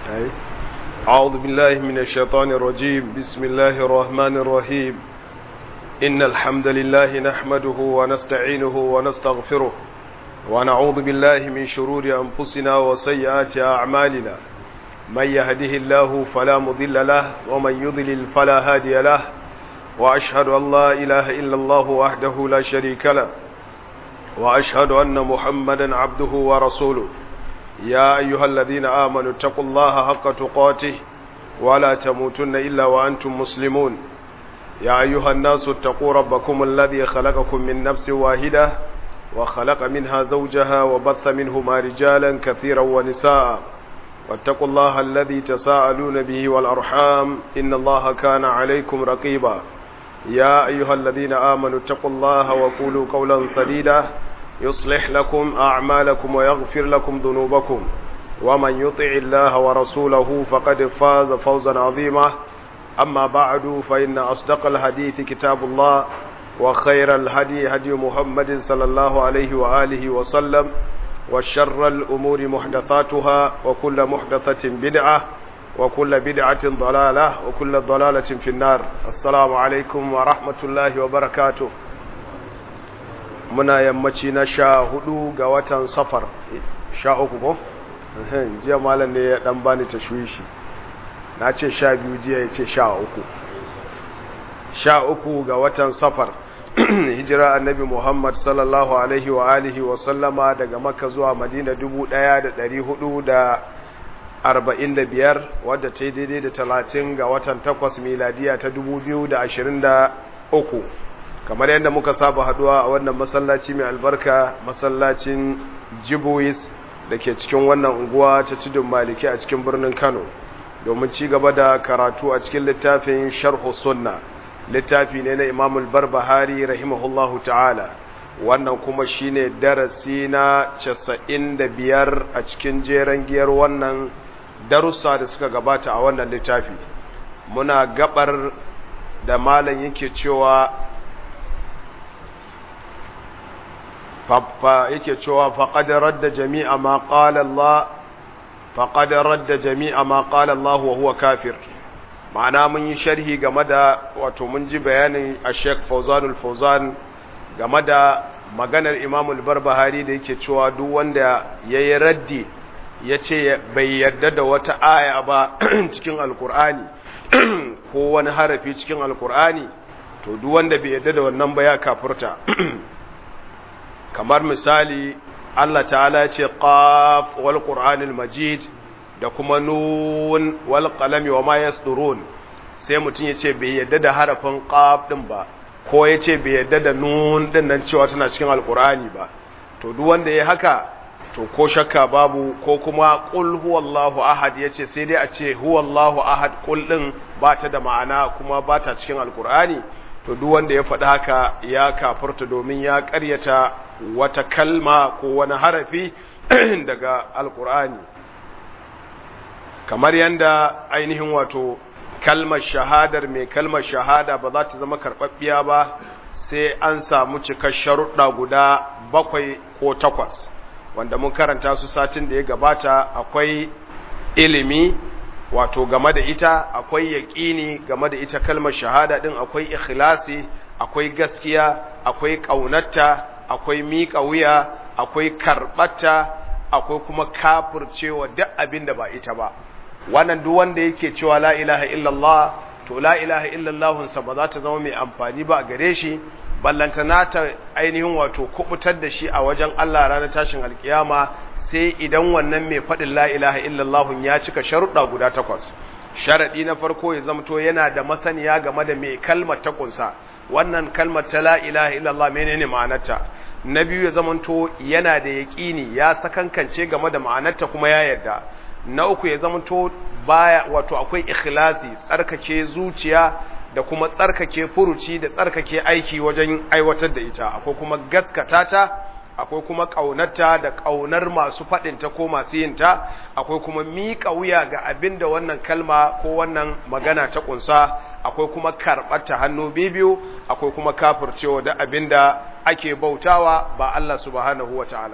أعوذ بالله من الشيطان الرجيم. بسم الله الرحمن الرحيم. إن الحمد لله نحمده ونستعينه ونستغفره ونعوذ بالله من شرور أنفسنا وسيئات أعمالنا. من يهده الله فلا مضل له ومن يضلل فلا هادي له، وأشهد أن لا إله إلا الله وحده لا شريك له، وأشهد أن محمدا عبده ورسوله. يا أيها الذين آمنوا اتقوا الله حق تقاته ولا تموتن إلا وأنتم مسلمون. يا أيها الناس اتقوا ربكم الذي خلقكم من نفس واحدة وخلق منها زوجها وبث منهما رجالا كثيرا ونساء، واتقوا الله الذي تساءلون به والأرحام إن الله كان عليكم رقيبا. يا أيها الذين آمنوا اتقوا الله وقولوا قولا سديدا يصلح لكم أعمالكم ويغفر لكم ذنوبكم، ومن يطع الله ورسوله فقد فاز فوزا عظيما. أما بعد، فإن أصدق الحديث كتاب الله، وخير الهدي هدي محمد صلى الله عليه وآله وسلم، وشر الأمور محدثاتها، وكل محدثة بدعة، وكل بدعة ضلالة، وكل ضلالة في النار. السلام عليكم ورحمة الله وبركاته. muna yammaci na 14 ga watan safar, 13 ko? Jiya malam ne ya dan bani tashwishi, na ce 12 jiya ya ce 13 ga watan safar. Hijira annabi Muhammad sallallahu alaihi wa alihi wa sallama daga Makka zuwa Madina 1445, wadda ta yi daidai da 30 ga watan 8 miladiya ta 2023. Kamar yadda muka saba haduwa a wannan masallaci mai albarka, masallacin Jibois da ke cikin wannan unguwa ta Tudun Maliki a cikin birnin Kano, domin ci gaba da karatu a cikin littafin Sharh Sunna. Littafi ne na Imam al-Barbahari rahimahullahu ta'ala. Wannan kuma shine darasi na 95 a cikin jeren giyar wannan darussa da suka gabata a wannan littafi. Muna gabar da malam yake cewa faqad radda jami'a ma qala Allah wa huwa kafir. Ma'ana mun yi sharhi game da, wato mun ji bayanin Sheikh Fawzanul Fawzan game da maganar Imam al-Barbahari da yake cewa duk wanda yayi raddi yace bai yarda da wata aya ba cikin Alkur'ani ko wani harafi cikin Alkur'ani, to duk wanda bai yarda da wannan ba ya kafirta. Kamar misali Allah ta'ala ya ce qaf wal qur'anil majid da kuma nun wal qalami wama yasdurun, sai mutum yace bai yadda da harafin qaf din ba, ko yace bai yadda da nun din nan cewa tana cikin alqur'ani ba, to duk wanda yayi haka to ko shakka babu. Ko kuma qul huwallahu ahad, yace sai dai a ce huwallahu ahad, qul din ba ta da ma'ana kuma ba ta cikin alqur'ani, to duk wanda ya faɗi haka ya kafirta, domin ya ƙaryata wata kalma ko wani harafi daga alkur'ani. Kamar yanda ainihin wato kalmar shahadar mai kalmar shahada ba za ta zama karɓaɓɓiya ba sai an samu cikar sharuɗa guda 7 ko 8, wanda mun karanta su satin da ya gabata. Akwai ilimi wato game da ita, akwai yaƙini game da ita kalmar shahada din, akwai ikhlasi, akwai gaskiya, akwai ƙaunarta, akwai miƙa wuya, akwai karɓarta, akwai kuma kafircewa duk abin da ba ita ba. Wannan duk wanda yake cewa la ilaha illallah, to la ilaha illallah sa ba za ta zama mai amfani ba gare shi, ballantana ta ainihin wato kubutar da shi a wajen Allah ranar tashin alkiyama, sai idan wannan mai faɗin la ilaha illallah ya cika sharuɗa guda 8. Sharaɗi na farko ya zamto yana da masaniya game da mai kalmar ta kunsa. Wannan kalmar ta la ilaha illallah menene ma'anarta? Na biyu ya zamanto yana da yaƙini, ya sakankance game da ma'anarta kuma ya yarda. Na uku ya zamanto baya, wato akwai ikhlasi, tsarkake zuciya da kuma tsarkake furuci da tsarkake aiki wajen aiwatar da ita. Akwai kuma gaskata ta, akwai kuma ƙaunarta da ƙaunar masu faɗinta ko masu yinta, akwai kuma miƙa wuya ga abin da wannan kalma ko wannan magana ta ƙunsa, akwai kuma karɓarta hannu biyu, akwai kuma kafircewa da abin da ake bautawa ba Allah subhanahu wa ta'ala ba.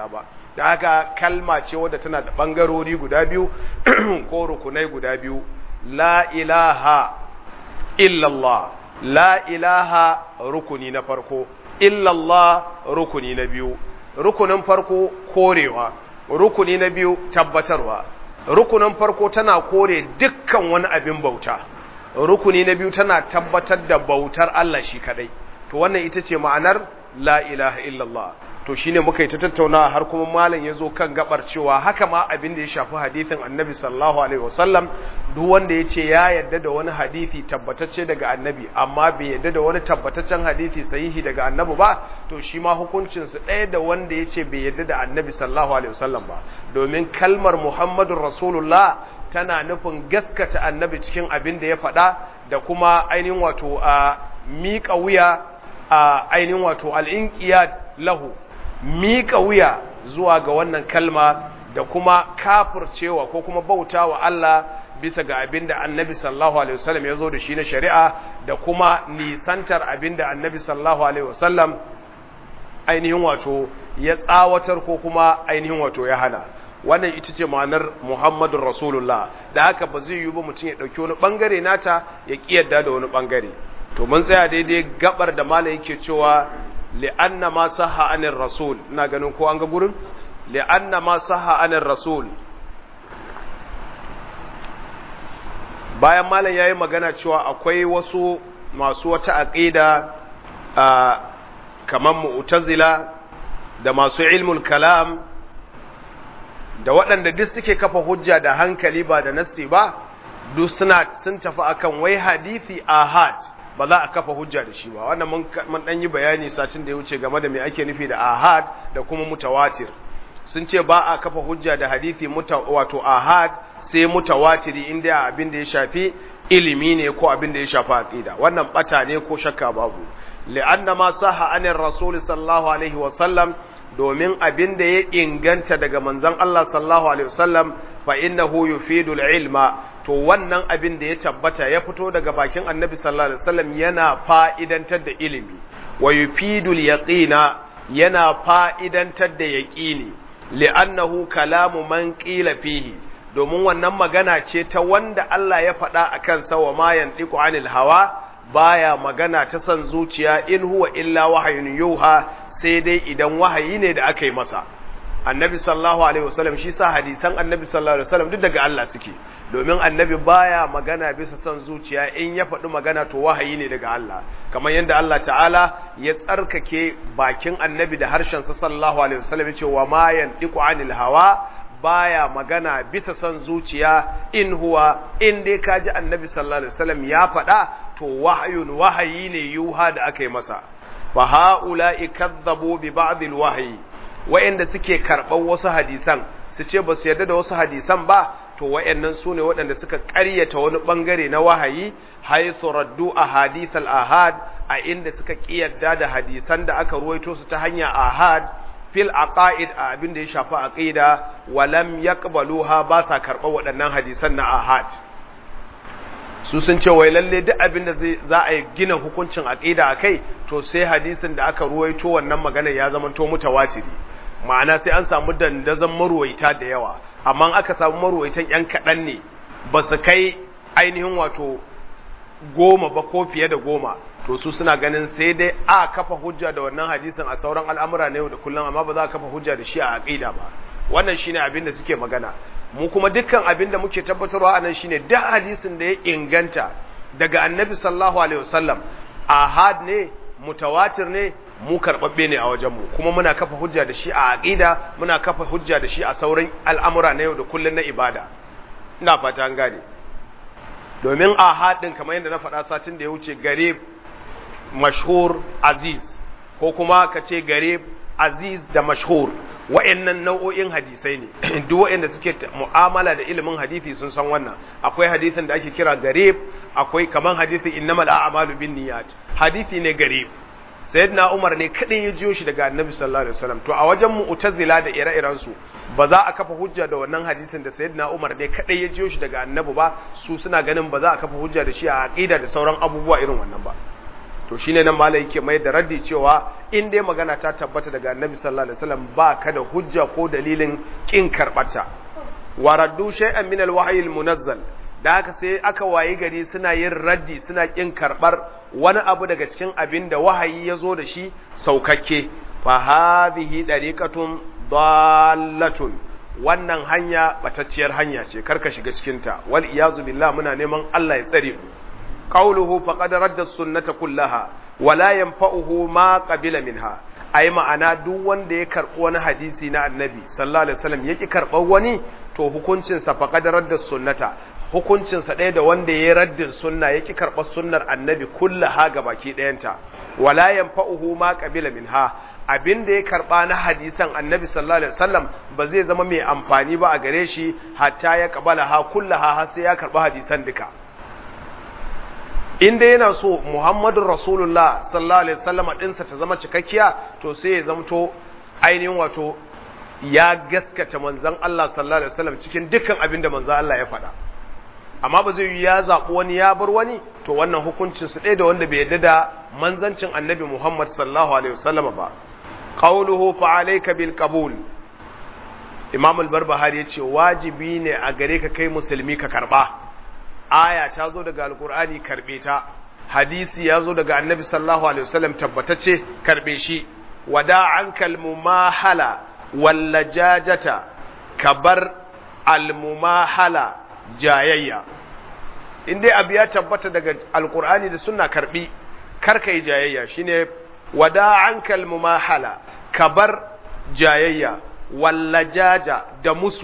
da haka kalma ce wadda tana da bangarori guda biyu ko rukunai guda biyu. La ilaha illallah, la ilaha rukuni na farko, illallah rukuni na biyu. Rukunin farko korewa, rukuni na biyu tabbatarwa. Rukunin farko tana kore dukkan wani abin bauta, rukuni na biyu tana tabbatar da bautar Allah shi kadai. To wannan ita ce ma'anar la ilaha illallah. To shine muka yi ta tattauna har kuma malam ya zo kan gabar cewa haka ma abin da ya shafi hadisin annabi sallallahu alaihi wasallam, duk wanda ya ce ya yadda da wani hadisi tabbatacce daga annabi amma bai yadda da wani tabbataccen hadisi sahihi daga annabi ba, to shi ma hukuncinsu ɗaya da wanda ya ce bai yadda da annabi sallallahu alaihi wasallam ba, domin kalmar muhammadun rasulullah tana nufin gaskata annabi cikin abin da ya faɗa da kuma ainihin wato a miƙa wuya a ainihin wato al'inqiyad lahu, miƙa wuya zuwa ga wannan kalma da kuma kafircewa ko kuma bautawa Allah bisa ga abinda annabi sallallahu alaihi wasallam ya zo da shi na shari'a da kuma nisantar abinda annabi sallallahu alaihi wasallam ainihin wato ya tsawatar ko kuma ainihin wato ya hana. Wannan ita ce ma'anar Muhammadur Rasulullah. Da haka ba zai yi ba mutum ya ɗauki wani ɓangare nata ya ƙiyarda da wani ɓangare. To mun tsaya daidai gabar da malam yake cewa li'anna ma sahha anir rasul, ina ganin ko an ga gurin li'anna ma sahha anir rasul. Bayan malam yayi magana cewa akwai wasu masu wata aqida kamar mu'tazila da masu ilmul kalam da waɗanda duk suke kafa hujja da hankali ba da nassi ba, duk sun tafi akan wai hadisi ahad ba za a kafa hujja da shi ba. Wannan mun dan yi bayani satin da ya wuce game da me ake nufi da ahad da kuma mutawatir. Sun ce ba a kafa hujja da hadisi wato ahad sai mutawatiri inda abin da ya shafi ilimi ne ko abin da ya shafi aqida. Wannan bata ne ko shakka babu. Li'anna ma sahha anir rasul sallallahu alaihi wa sallam, domin abin da ya inganta daga manzon Allah sallallahu alaihi wasallam fa innahu yufidul ilma, to wannan abin da ya tabbata ya fito daga bakin annabi sallallahu alaihi wasallam yana fa'idantar da ilimi, wa yufidul yaqina, yana fa'idantar da yaqini, li'annahu kalamu man qila fihi, domin wannan magana ce ta wanda Allah ya faɗa akan sa wa ma yantiqu anil hawa, baya magana ta san zuciya, in huwa illa wahyun yuha, sai dai idan wahayi ne da aka yi masa. Annabi sallallahu alaihi wasallam shi sa hadisan annabi sallallahu alaihi wasallam duk daga Allah suke, domin annabi baya magana bisa son zuciya, in ya faɗi magana to wahayi ne daga Allah, kamar yadda Allah ta'ala ya tsarkake bakin annabi da harshen sa sallallahu alaihi wasallam ya ce wa ma yantiqu anil hawa, baya magana bisa son zuciya, in huwa, in dai kaji annabi sallallahu alaihi wasallam ya faɗa to wahayi ne yuha da aka yi masa. fa ha'ula'i kadzabu bi ba'd al-wahyi, wa'anda suke karban wasu hadisan su ce ba su yarda da wasu hadisan ba, to wa'annan sune waɗanda suka ƙaryata wani bangare na wahayi, haythu raddu ahadith al-ahad, a inda suka kiyarda da hadisan da aka ruwaito su ta hanya ahad fil aqaid, a abin da ya shafi aqida, wa lam yaqbaluha, ba sa karban waɗannan hadisan na ahad. Su sun ce wai lalle duk abin da za a gina hukuncin aqida akai, to sai hadisin da aka ruwaito wannan magana ya zama to mutawatiri, ma'ana sai an samu dandazon maruwaita da yawa, amma aka samu maruwaitan yan kaɗan ne, ba su kai ainihin wato 10 ba ko fiye da 10, to su suna ganin sai dai a kafa hujja da wannan hadisin a sauran al'amura na yau da kullum, amma ba za a kafa hujja da shi a aqida ba. Wannan shine abin da suke magana. Mu kuma dukkan abin da muke tabbatarwa anan shine duk hadisin da ya inganta daga annabi sallallahu alaihi wasallam, ahad ne, mutawatir ne, mu karbabbe ne a wajen mu, kuma muna kafa hujja da shi a aqida, muna kafa hujja da shi a sauran al'amura na yau da kullun na ibada. Ina fata an gane. Domin ahad din kamar yadda na faɗa satin da ya wuce, garib, mashhur, aziz, ko kuma kace garib, aziz da mashhur, wa'annan nau'o'in hadisai ne. Duk wa'anda suke mu'amala da ilimin hadisi sun san wannan. Akwai hadisin da ake kira garib, akwai kaman hadisin innamal a'malu binniyat, hadisi ne garib. Sayyidina Umar ne kadai ya jiyo shi daga Annabi sallallahu alaihi wasallam. To a wajen mu'tazila da ire-iren su ba za a kafa hujja da wannan hadisin da Sayyidina Umar ne kadai ya jiyo shi daga Annabi ba, su suna ganin ba za a kafa hujja da shi a aqida da sauran abubuwa irin wannan ba. to shine nan malai yake mai da raddi cewa in dai magana ta tabbata daga annabi sallallahu alaihi wasallam ba ka da hujja ko dalilin kin karbata wa raddu shay'an min al-wahyi al-munazzal da haka sai aka wayi gari suna yin raddi suna kin karbar wani abu daga cikin abin da wahayi ya zo da shi saukakke fa hadhihi dariqatun dallatun wannan hanya batacciyar hanya ce karka shiga cikin ta wal iyazu billah muna neman Allah ya tsare mu qawluhu faqad radda sunnata kullaha wala yanfa'uhu ma qabila minha ai ma'ana duk wanda ya karbi wani hadisi na annabi sallallahu alaihi wasallam yaki karbar wani to hukuncin sa faqad radda sunnata hukuncin sa ɗaya da wanda ya raddin sunna yaki karbar sunnar annabi kullaha gabaki ɗayanta wala yanfa'uhu ma qabila minha abinda ya karba na hadisan annabi sallallahu alaihi wasallam ba zai zama mai amfani ba a gare shi hatta ya kabala ha kullaha har sai ya karba hadisan duka inda yana so Muhammadur Rasulullah sallallahu alaihi wasallam dinsa ta zama cikakkiya to sai ya zamto ainihin wato ya gaskata manzon Allah sallallahu alaihi wasallam cikin dukkan abinda manzon Allah ya faɗa amma ba zai yi ya zaɓi wani ya bar wani to wannan hukuncin su ɗaya da wanda bai yarda da manzancin annabi Muhammad sallallahu alaihi wasallam ba qawluhu fa alayka bil qabul Imam al-Barbahari yace wajibi ne a gare ka kai musulmi ka karba aya ta zo daga alqur'ani karbe ta hadisi ya zo daga annabi sallallahu alaihi wasallam tabbatacce karbe shi wada'anka al-mumahala wal lajajata kabar al-mumahala jayayya in dai abu ya tabbata daga alqur'ani da sunna karbi karka yi jayayya shine wada'anka al-mumahala kabar jayayya wallajaja da musu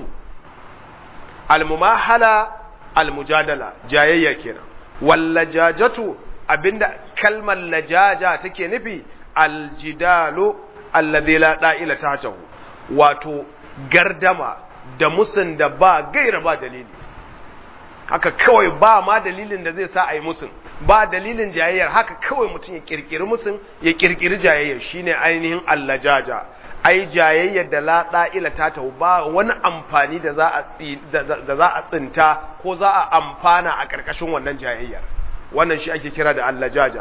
al-mumahala al-mujadala jayayya kenan wallajajatu abinda kalmar lajaja take nufi al-jidalu alladhi la da'ila tahtahu wato gardama da musun da ba gaira ba dalili haka kawai ba ma dalilin da zai sa a yi musun ba dalilin jayayyar haka kawai mutum ya kirkiri musun ya kirkiri jayayyar shine ainihin allajaja ai jayayyar da la da'ila ta tahu ba wani amfani da za a tsinta ko za a amfana a karkashin wannan jayayyar wannan shi ake kira da allajaja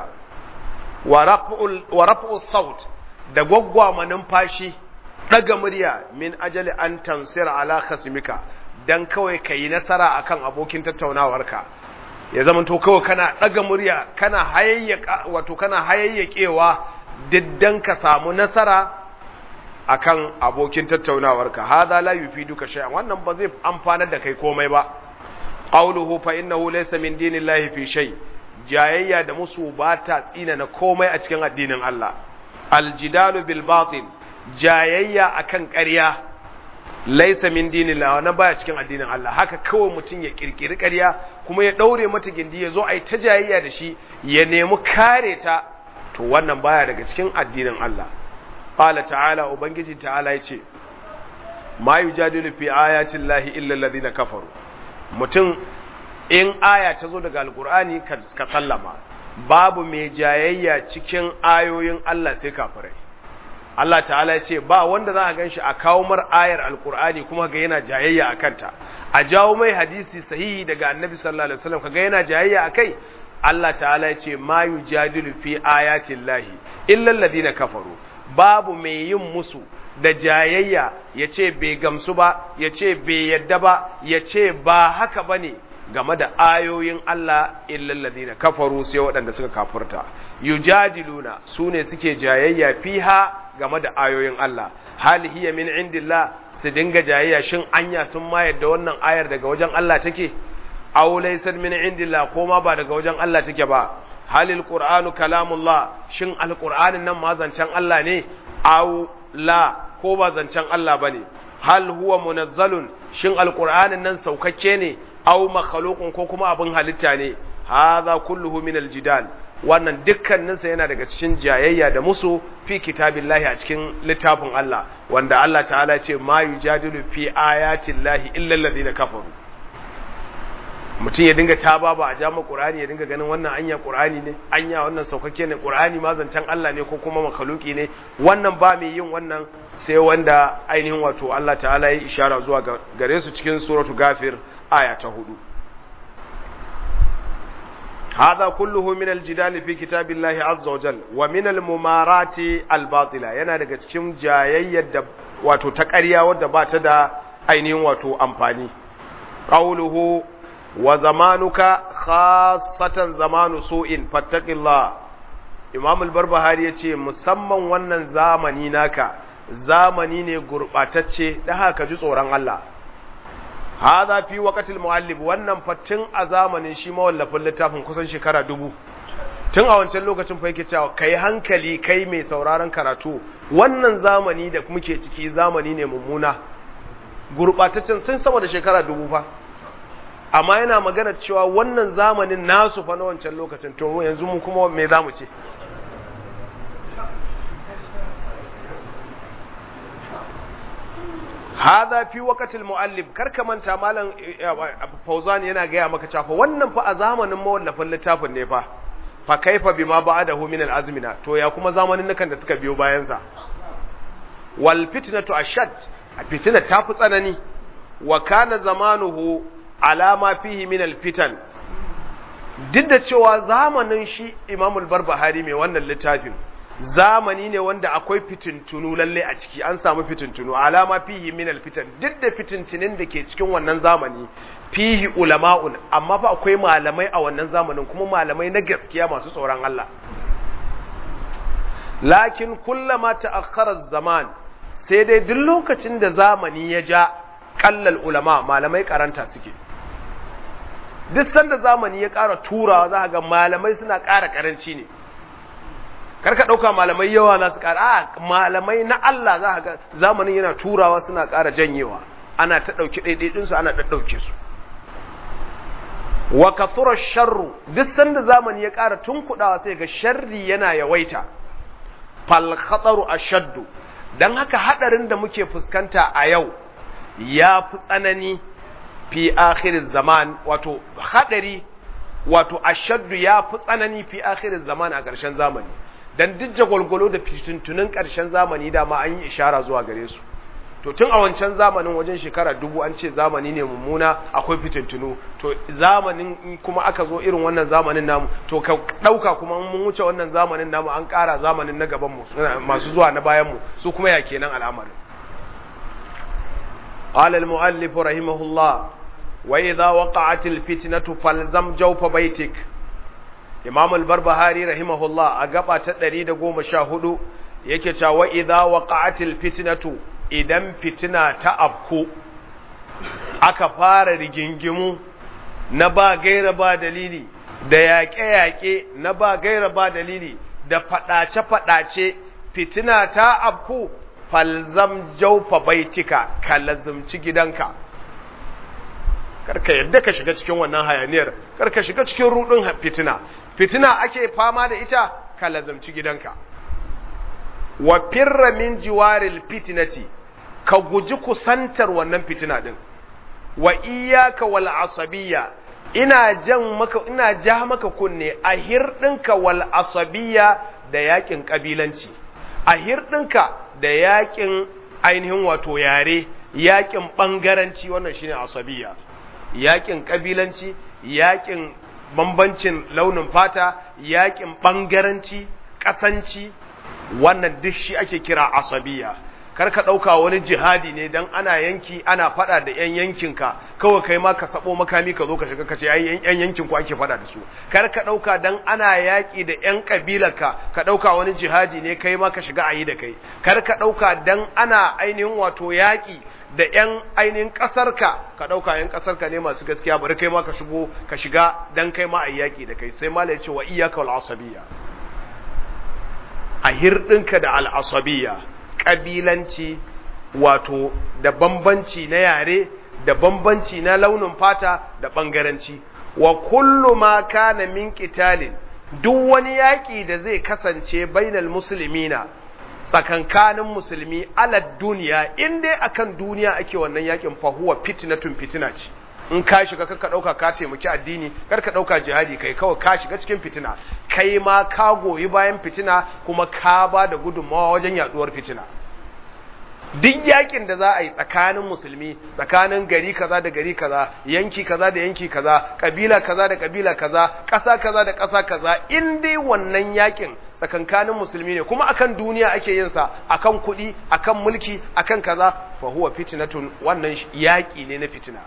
wa raf'u saut da gwaggwama numfashi daga murya min ajali an tansira ala khasmika dan kawai kai nasara akan abokin tattaunawarka ya zamanto kawai kana daga murya kana hayayyaka wato kana hayayyakewa diddan ka samu nasara akan abokin tattaunawarka hada la yufiduka shay'an wannan ba zai amfanar da kai komai ba qawluhu fa innahu laysa min dinillahi fi shay jayayya da musu ba ta tsina na komai a cikin addinin Allah aljidalu bil batil jayayya akan ƙarya laysa min dinillahi wannan baya cikin addinin Allah haka kawai mutum ya kirkiri ƙarya kuma ya daure mata gindi ya zo ai ta jayayya da shi ya nemi kare ta to wannan baya daga cikin addinin Allah qala ta'ala ubangiji ta'ala yace ma yujadilu fi ayati llahi illa alladhina kafaru mutum in aya ta zo daga alqur'ani ka sallama babu mai jayayya cikin ayoyin Allah sai kafirai Allah ta'ala yace ba wanda za ka ganshi a kawo mar ayar alqur'ani kuma ga yana jayayya akan ta a jawo mai hadisi sahihi daga annabi sallallahu alaihi wasallam kaga yana jayayya akai Allah ta'ala yace ma yujadilu fi ayati llahi illa alladhina kafaru babu mai yin musu da jayayya ya ce bai gamsu ba ya ce bai yadda ba ya ce ba haka ba ne game da ayoyin Allah illallazina kafaru sai waɗanda suka kafurta yujadiluna su ne suke jayayya fiha game da ayoyin Allah hal hiya min indillah su dinga jayayya shin anya sun ma yadda wannan ayar daga wajen Allah take aw laysa min indillah ko ma ba daga wajen Allah take ba halil qur'anu kalamullah shin alqur'anin nan ma zancen Allah ne aw la ko ba zancen Allah bane hal huwa munazzalun shin alqur'anin nan saukakke ne aw makhluqun ko kuma abin halitta ne hadha kulluhu min aljidal wannan dukkanin sa yana daga cikin jayayya da musu fi kitabillahi a cikin littafin Allah wanda Allah ta'ala ya ce ma yujadilu fi ayati llahi illa alladhina kafaru mutum ya dinga taba ba a jama Qur'ani ya dinga ganin wannan anya Qur'ani ne anya wannan saukakke ne Qur'ani ma zancen Allah ne ko kuma makhluki ne wannan ba mai yin wannan sai wanda ainihin wato Allah ta'ala ya ishara zuwa gare su cikin suratu Ghafir aya ta 4 هذا كله من الجدال في كتاب الله عز وجل ومن الممارات الباطلة yana daga cikin jayayyar da wato ta ƙarya wadda ba ta da ainihin wato amfani qawluhu wa zamanuka khassatan zamanu su'in fattaqillah Imam al-Barbahari yace musamman wannan zamani naka zamani ne gurbatacce da haka ji tsoron Allah hada fi waqtil muallif wannan fatin a zamanin shi mawallafin littafin kusan shekara 1000 tun a wancan lokacin fa yake cewa kai hankali kai mai sauraron karatu wannan zamani da muke ciki zamani ne mummuna gurbataccen sun sama da shekara 1000 fa amma yana magana cewa wannan zamanin nasu fa na wancan lokacin to yanzu mu kuma me zamu ce hada fi waqtil muallif karka manta malam Fauzan yana gaya maka cewa wannan fa a zamanin mawallafin littafin ne fa kaifa bima ba'dahu min al-azmina to ya kuma zamanin nukan da suka biyo bayan sa wal fitnatu ashad fitna ta fi tsanani wa kana zamanuhu ala ma fihi min al-fitan duk da cewa zamanin shi Imam al-Barbahari mai wannan littafin zamani ne wanda akwai fitintunu lalle a ciki an samu fitintunu alama fihi min alfitan duk da fitintinin da ke cikin wannan zamani fihi ulama'un amma fa akwai malamai a wannan zamanin kuma malamai na gaskiya masu tsoron Allah lakin kullama ta'akhkhara zaman sai dai duk lokacin da zamani ya ja kallal ulama malamai karanta suke duk sanda zamani ya ƙara turawa za ga malamai suna ƙara karanci ne karka ɗauka malamai yawa za su ƙara a malamai na Allah za ga zamanin yana turawa suna ƙara janyewa ana ta ɗauki ɗaiɗaiɗinsu ana ɗaɗɗauke su wa kathura sharru duk sanda zamani ya ƙara tunkuɗawa sai ga sharri yana yawaita fal khataru ashaddu dan haka hadarin da muke fuskanta a yau ya fi tsanani fi akhir zaman wato hadari wato ashaddu ya fi tsanani fi akhir zaman a ƙarshen zamani dan duk jagwalgwalo da fitintunin ƙarshen zamani da ma an yi ishara zuwa gare su to tun a wancan zamanin wajen shekara 1000 an ce zamani ne mummuna akwai fitintunu to zamanin kuma aka zo irin wannan zamanin namu to ka dauka kuma mun wuce wannan zamanin namu an ƙara zamanin na gaban mu masu zuwa na bayan mu su kuma ya kenan al'amarin qala al-muallif rahimahullah wa idha waqa'at al-fitnatu falzam jawfa baytik Imam al-Barbahari rahimahullah a gaba ta 114 yake cewa idza waqa'atil fitnatu idan fitina ta afku aka fara rigingimu na ba gaira ba dalili da yaƙe-yaƙe na ba gaira ba dalili da faɗace-faɗace fitina ta afku falzam jawfa baitika ka lazumci gidanka karka yadda ka shiga cikin wannan hayaniyar karka shiga cikin rudin fitina ake fama da ita ka lazumci gidanka wa firra min jiwaril fitnati ka guji kusantar wannan fitina din wa iyyaka wal asabiyya ina ja maka kunne a hirdinka wal asabiyya da yakin kabilanci a hirdinka da yakin ainihin wato yare yakin bangaranci wannan shine asabiyya yakin kabilanci yakin bambancin launin fata yakin bangaranci kasanci wannan duk shi ake kira asabiya karka dauka wani jihadi ne dan ana yanki ana fada da yan yankinka kawai kai ma ka sabo makami ka zo ka shiga kace ai yan yankin ku ake fada da su karka dauka dan ana yaki da yan kabilarka ka dauka wani jihadi ne kai ma ka shiga ayi da kai karka dauka dan ana ainihin wato yaki da yan ainihin kasarka ka dauka yan kasarka ne masu gaskiya bari kai ma ka shigo ka shiga dan kai ma ayi yaki da kai sai malai ya ce wa iyyaka wal asabiyya a hirɗinka da al'asabiya ƙabilanci wato da bambanci na yare da bambanci na launin fata da ɓangaranci wa kullu ma kana min qitalin duk wani yaƙi da zai kasance bainal muslimina tsakankanin musulmi alad duniya in dai akan duniya ake wannan yaƙin fa huwa fitnatun fitina ce in ka shiga ka dauka ka taimaki addini kar ka dauka jihadi kai kawai ka shiga cikin fitina kai ma ka goyi bayan fitina kuma ka ba da gudunmawa wajen yaduwar fitina duk yakin da za a yi tsakanin musulmi, tsakanin gari kaza da gari kaza, yanki kaza da yanki kaza, kabila kaza da kabila kaza, ƙasa kaza da ƙasa kaza, in dai wannan yakin tsakankanin musulmi ne kuma akan duniya ake yin sa, akan kuɗi, akan mulki, akan kaza, fa huwa fitnatun, wannan yaki ne na fitina.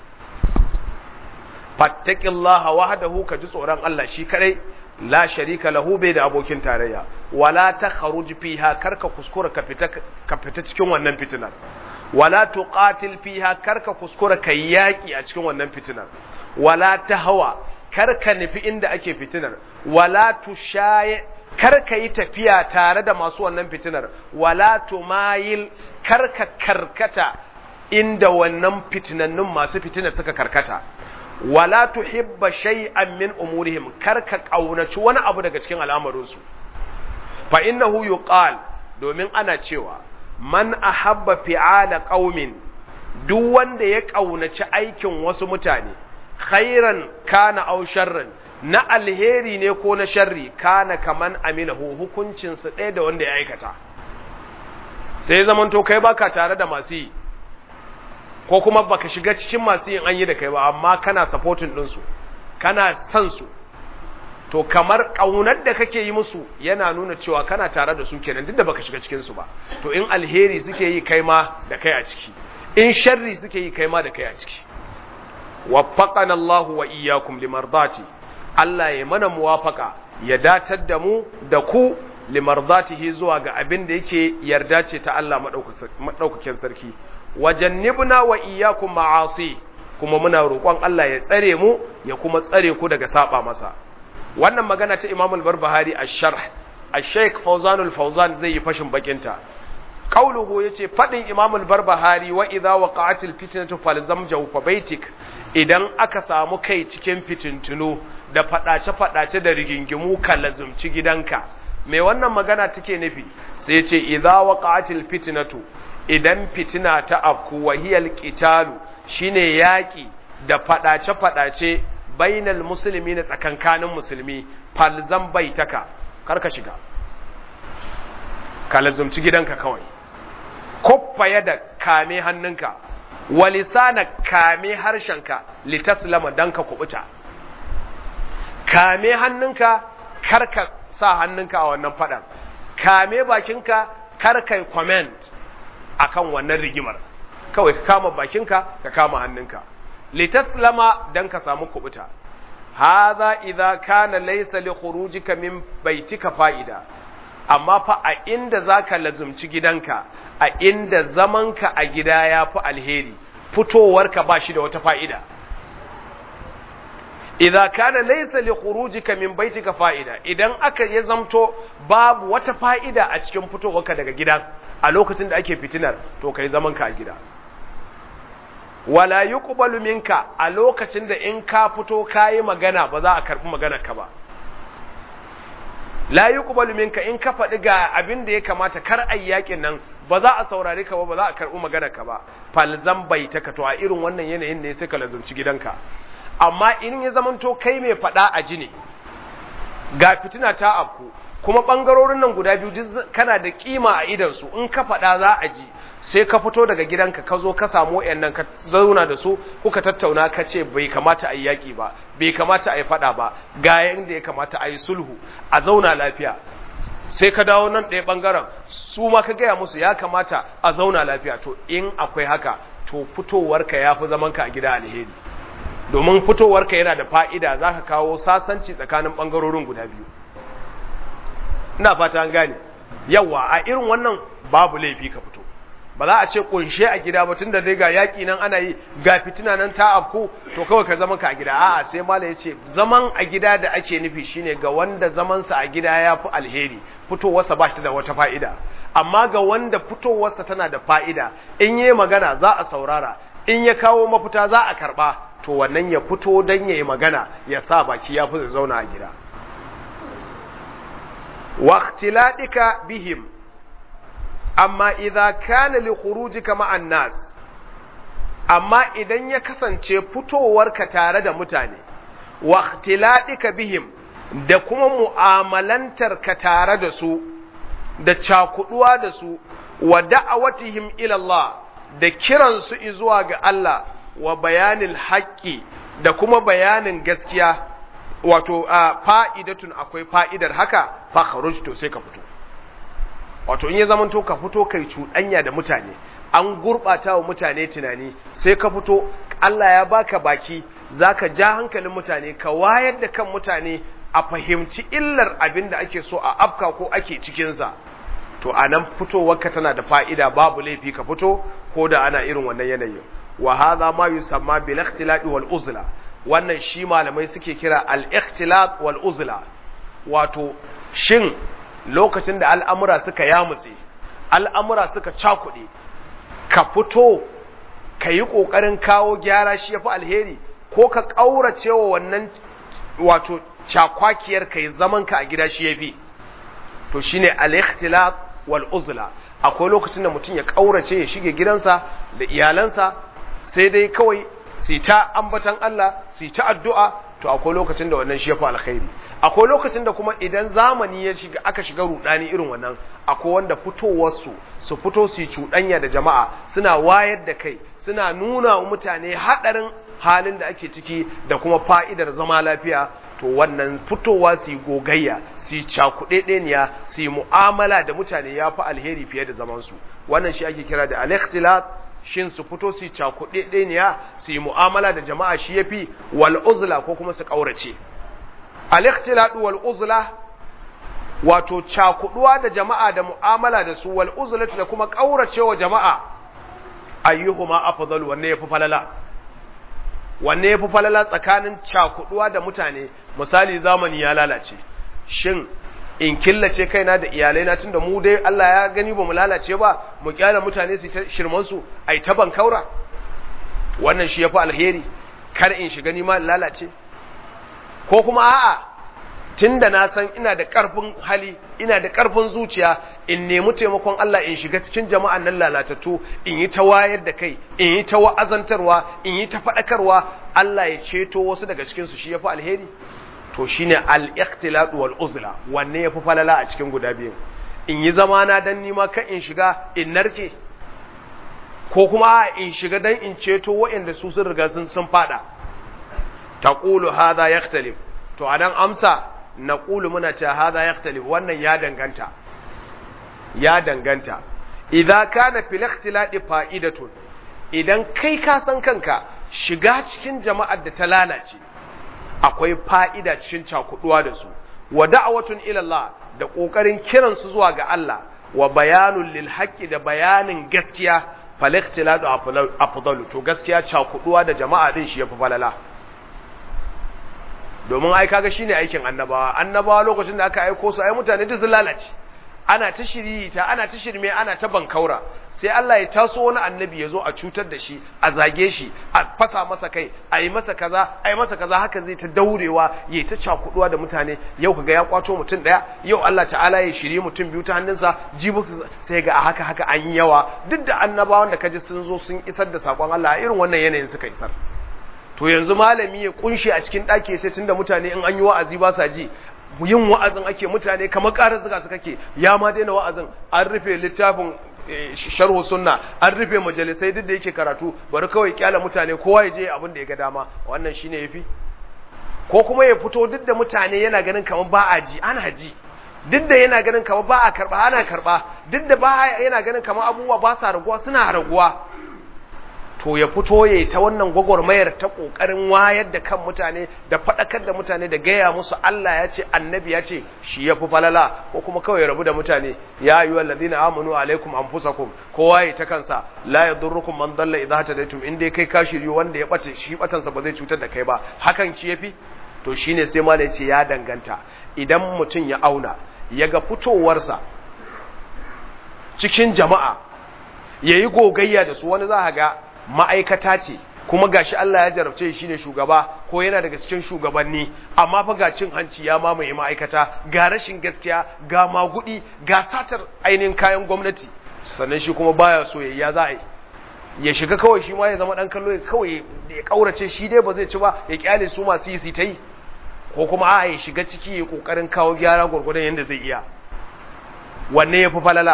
fattaqillaha wahdahu, ka ji tsoron Allah shi kadai, la sharika lahu, bai da abokin tarayya, wala takhruj fiha, karka kuskura ka fita cikin wannan fitinar, wala tuqatil fiha, karka kuskura kai yaki a cikin wannan fitinar, wala tahwa, karka nufi inda ake fitinar, wala tushayi, karka yi tafiya tare da masu wannan fitinar, wala tumayil, karka karkata inda wannan fitinannun masu fitinar suka karkata, wala tuhibba shay'an min umurihim, karka kaunaci wani abu daga cikin al'amarinsu. Fa innahu yuqal, domin ana cewa man ahabba fi'ala qaumin, duk wanda ya kaunaci aikin wasu mutane, khairan kana aw sharran, na alheri ne ko na sharri, kana kaman amilahu, hukuncin su ɗaya da wanda ya aikata. Sai zamanto kai baka tare da masu yi, ko kuma baka shiga cikin masu yin an yi da kai ba, amma kana supporting ɗinsu, kana san su, to kamar ƙaunar da kake yi musu yana nuna cewa kana tare da su kenan, duk da baka shiga cikin su ba. To in alheri suke yi kai ma da kai a ciki, in sharri suke yi kai ma da kai a ciki. Waffaqana Allahu wa iyyakum limardati, Allah ya mana muwafaka, ya datar da mu da ku limardatihi, zuwa ga abin da yake yarda ce ta Allah madaukakin sarki. Wajannibna wa iyyakum ma'asi, kuma muna roƙon Allah ya tsare mu ya kuma tsare ku daga saba masa. Wannan magana ta Imam al-Barbahari ash-Sharh, Al-Sheikh Fawzan al-Fawzan zai yi fashin bakinta. Qauluhu yace fadin Imam al-Barbahari, wa idza waqa'atil fitnatu falzam jawfa baitik, idan aka samu kai cikin fitintunu da fadace da rigingimu, ka lazumci gidanka. Me wannan magana take nufi? Sai yace idza waqa'atil fitnatu, idan fitina ta afku, wahiyal qitalu, shine yaki da fadace bainal muslimina, tsakankanin musulmi, falzam baitaka, karka shiga, ka lazumci gidanka kawai. Kuffa yada, kame hannunka, walisana, kame harshenka, litaslama, dan ka kubuta. Kame hannunka, karka sa hannunka a wannan fadan, kame bakinka, karka comment akan wannan rigimar, kawai ka kama bakinka, ka kama hannunka, litaslama, dan ka samu kubuta. Hadha idza kana laysa li khurujika min baitika fa'ida, amma fa a inda zaka lazumci gidanka, a inda zamanka a gida yafi alheri, fitowarka ba shi da wata fa'ida. Idza kana laysa li khurujika min baitika fa'ida, idan aka ya zamto babu wata fa'ida a cikin fitowarka daga gidan a lokacin da ake fitinar, to kai zamanka a gida. Wala yuqbalu minka, a lokacin da in ka fito kayi magana ba za a karbi maganar ka ba. La yuqbalu minka, in ka faɗi ga abin da ya kamata kar ai yakin nan, ba za a saurare ka ba za a karbi maganar ka ba. Falzam baitaka, to a irin wannan yanayin ne sai ka lazumci gidanka. Amma in ya zamanto kai mai faɗa a ji ne, ga fitina ta afku, kuma ɓangarorin nan guda biyu duk kana da kima a idansu, in ka faɗa za a ji, sai ka fito daga gidanka ka zo ka samu wayannan ka zauna da su, kuka tattauna, ka ce bai kamata a yi yaƙi ba, bai kamata a yi faɗa ba, ga yanda ya kamata a yi sulhu, a zauna lafiya. Sai ka dawo nan ɗaya ɓangaren, su ma ka gaya musu ya kamata a zauna lafiya. To in akwai haka, to fitowarka ya fi zamanka a gida alheri, domin fitowarka yana da fa'ida, za ka kawo sasanci tsakanin ɓangarorin guda biyu. Ina fata an gane. Yawa, a irin wannan babu laifi ka fito, ba za a ce kunshe a gida ba, tun da dai ga yaƙi nan ana yi, ga fitina nan ta afku, to kawai ka zama ka a gida. A'a, sai mala ya ce zaman a gida da ake nufi shine ga wanda zamansa a gida ya fi alheri, fitowarsa ba shi da wata fa'ida. Amma ga wanda fitowarsa tana da fa'ida, in yi magana za a saurara, in ya kawo mafita za a karɓa, to wannan ya fito don ya yi magana, ya sa baki, ya fi zauna a gida. Waqtiladika bihim, amma idza kana li khurujika ma'an nas, amma idan ya kasance fitowarka tare da mutane, waqtiladika bihim, da kuma mu'amalantar ka tare da su, da cakuduwa da su, wa da'awatihim ila Allah da kiransu zuwa ga Allah wa bayanil haqqi da kuma bayanin gaskiya wato fa'idatun akwai fa'idar haka fa kharuj to sai ka fito wato in ya zamanto ka fito kai cuɗanya da mutane an gurɓata wa mutane tunani sai ka fito Allah ya baka baki zaka ja hankalin mutane ka wayar da kan mutane a fahimci illar abin da ake so a afka ko ake cikinsa to a nan fitowarka tana da fa'ida babu laifi ka fito ko da ana irin wannan yanayin wa hadha ma yusamma bil ikhtilat wal uzla wannan shi malamai suke kira al ikhtilat wal uzla wato shin lokacin da al'amura suka yamutse al'amura suka cakuɗe ka fito ka yi ƙoƙarin kawo gyara shi yafi alheri ko ka ƙaurace wa wannan wato cakwakiyar kai zaman ka a gida shi yafi to shine al-ikhtilat wal uzla akwai lokacin da mutum ya kaurace ya shige gidansa da iyalansa sai dai kawai su ta ambatan Allah su ta addu'a to akwai lokacin da wannan shi yafi alkhairi akwai lokacin da kuma idan zamani ya shiga aka shiga rudani irin wannan akwai wanda fitowar su fito su cuɗanya da jama'a suna wayar da kai suna nuna wa mutane hadarin halin da ake ciki da kuma fa'idar zama lafiya to wannan fitowa su gogayya su cakuɗeɗeniya su mu'amala da mutane ya fi alheri fiye da zamansu wannan shi ake kira da al-ikhtilat shin su fito su cakuɗeɗeniya su mu'amala da jama'a shi yafi wal uzla ko kuma su kaurace al-ikhtilat wal uzla wato cakuɗuwa da jama'a da mu'amala da su wal uzlatu da kuma kauracewa jama'a ayyuhuma afdalu wanne yafi falala wanne yafi falala tsakanin cakuduwa da mutane misali zamani ya lalace shin in killace kaina da iyalaina tunda mu dai Allah ya gani ba mu lalace ba mu kyala mutane su ta shirman su ai ta bankaura wannan shi yafi alheri kar in shiga ni ma lalace ko kuma a'a tunda na san ina da ƙarfin hali ina da ƙarfin zuciya in nemi taimakon Allah in shiga cikin jama'an nan lalatattu in yi ta wayar da kai in yi ta wa'azantarwa in yi ta faɗakarwa Allah ya ceto wasu daga cikin su shi yafi alheri to shine al-ikhtilat wal uzla wanne yafi falala a cikin guda biyu in yi zamana dan nima kan in shiga in narke ko kuma in shiga dan in ceto waɗanda su sun riga sun fada taqulu hadha yakhtalif to anan amsa naqulu muna cewa hadha yakhtalif wannan ya danganta idza kana fil ikhtilati fa'idatun idan kai ka san kanka shiga cikin jama'ar da ta lalace akwai fa'ida cikin cakuduwa da su wa da'watun ila Allah da kokarin kiran su zuwa ga Allah wa bayanul lil haqqi da bayanin gaskiya fal ikhtilatu afdalu to gaskiya cakuduwa da jama'a din shi yafi falala domin ai kaga shine aikin annabawa lokacin da aka aiko su ai mutane duk sun lalace ana ta shirita ana ta shirme ana ta bankaura sai Allah ya taso wani annabi ya zo a cutar da shi a zage shi a fasa masa kai a yi masa kaza haka zai ta daurewa yayi ta cakuduwa da mutane yau kaga ya kwato mutum daya yau Allah ta'ala ya shirye mutum biyu ta hannunsa jibu sai ga a haka an yi yawa duk da annabawan da kaji sun zo sun isar da sakon Allah a irin wannan yanayin suka isar to yanzu malami ya kunshe a cikin ɗaki sai tunda mutane in an yi wa'azi ba sa ji yin wa'azin ake mutane kamar ƙarar zuga su kake ya ma daina wa'azin an rufe littafin sharhu sunna an rufe majalisai duk da yake karatu bari kawai kyala mutane kowa ya je abin da ya ga dama wannan shine yafi ko kuma ya fito duk da mutane yana ganin kamar ba a ji ana ji duk da yana ganin kamar ba a karba ana karba duk da ba yana ganin kamar abubuwa ba sa raguwa suna raguwa to ya fito yayi ta wannan gwagwarmayar ta kokarin wayar da kan mutane da fadakar da mutane da gaya musu Allah ya ce annabi ya ce shi yafi falala ko kuma kawai rabu da mutane ya ayyuhal ladina amanu alaikum anfusakum kowa yayi ta kansa la yadurrukum man dalla idha tadaytum inda kai ka shiryu wanda ya bace shi batansa ba zai cutar da kai ba hakan ci yafi to shine sai malai ya ce ya danganta idan mutun ya auna yaga fitowarsa cikin jama'a yayi gogayya da su wani za ka ga ma'aikata ce kuma gashi Allah ya jarabce shi ne shugaba ko yana daga cikin shugabanni amma fa ga cin hanci ya mamaye ma'aikata ga rashin gaskiya ga magudi ga satar ainihin kayan gwamnati sannan shi kuma baya so ya za a yi ya shiga kawai shi ma ya zama dan kallo kawai ya kaurace shi dai ba zai ci ba ya kyale su masu yi ta yi ko kuma a ya shiga ciki ya kokarin kawo gyara gurgurdan yanda zai iya wanne yafi falala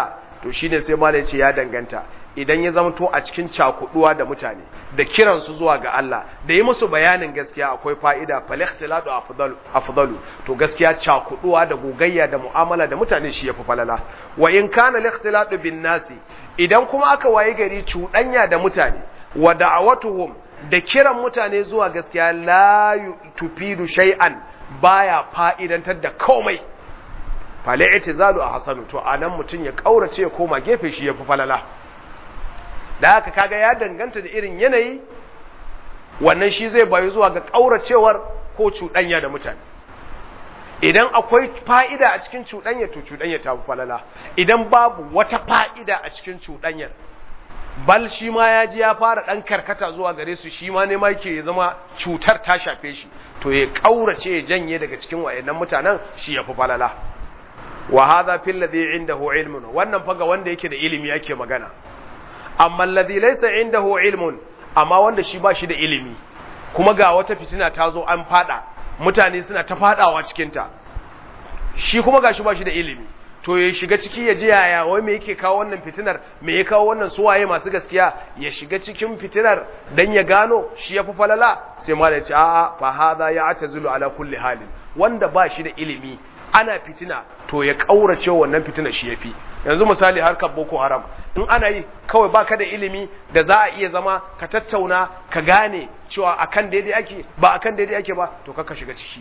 to shine sai malai ya ce ya danganta idan ya zamto a cikin cakuduwa da mutane da kiransu zuwa ga Allah da yi musu bayanin gaskiya akwai fa'ida fal-ikhtilatu afdalu to gaskiya cakuduwa da gogayya da mu'amala da mutane shi yafi falala wa in kana al-ikhtilatu bin nasi idan kuma aka waye gari cuɗanya da mutane wa da'awatuhum da kiran mutane zuwa gaskiya la tufidu shay'an baya fa'idantar da komai fal-i'tizalu ahsanu to anan mutun ya kaurace ya koma gefe shi yafi falala da haka kaga ya danganta da irin yanayi wannan shi zai bayu zuwa ga kauracewar ko cuɗanya da mutane idan akwai fa'ida a cikin cuɗanya to cuɗanya ta falala idan babu wata fa'ida a cikin cuɗanyar bal shi ma ya ji ya fara ɗan karkata zuwa gare su shi ma ne ma yake zama cutar ta shafe shi to ya kaurace ya janye daga cikin wayannan mutanen shi ya fi falala wa hadha fil ladhi indahu ilmun wannan fa ga wanda yake da ilimi yake magana amma alladhi laysa indahu ilmun amma wanda shi ba shi da ilimi kuma ga wata fitina ta zo an fada mutane suna ta fadawa cikin ta shi kuma gashi ba shi da ilimi to ya shiga ciki ya ji yaya wai me yake kawo wannan fitinar me ya kawo wannan suwaye masu gaskiya ya shiga cikin fitinar dan ya gano shi yafi falala sai ma da ce a'a fa hadha ya'tazulu ala kulli halin wanda ba shi da ilimi ana fitina to ya kaurace wannan fitina shi yafi yanzu misali harkar boko haram in ana yi kawai baka da ilimi da za a iya zama ka tattauna ka gane cewa akan daidai ake ba akan daidai ake ba to kaka shiga ciki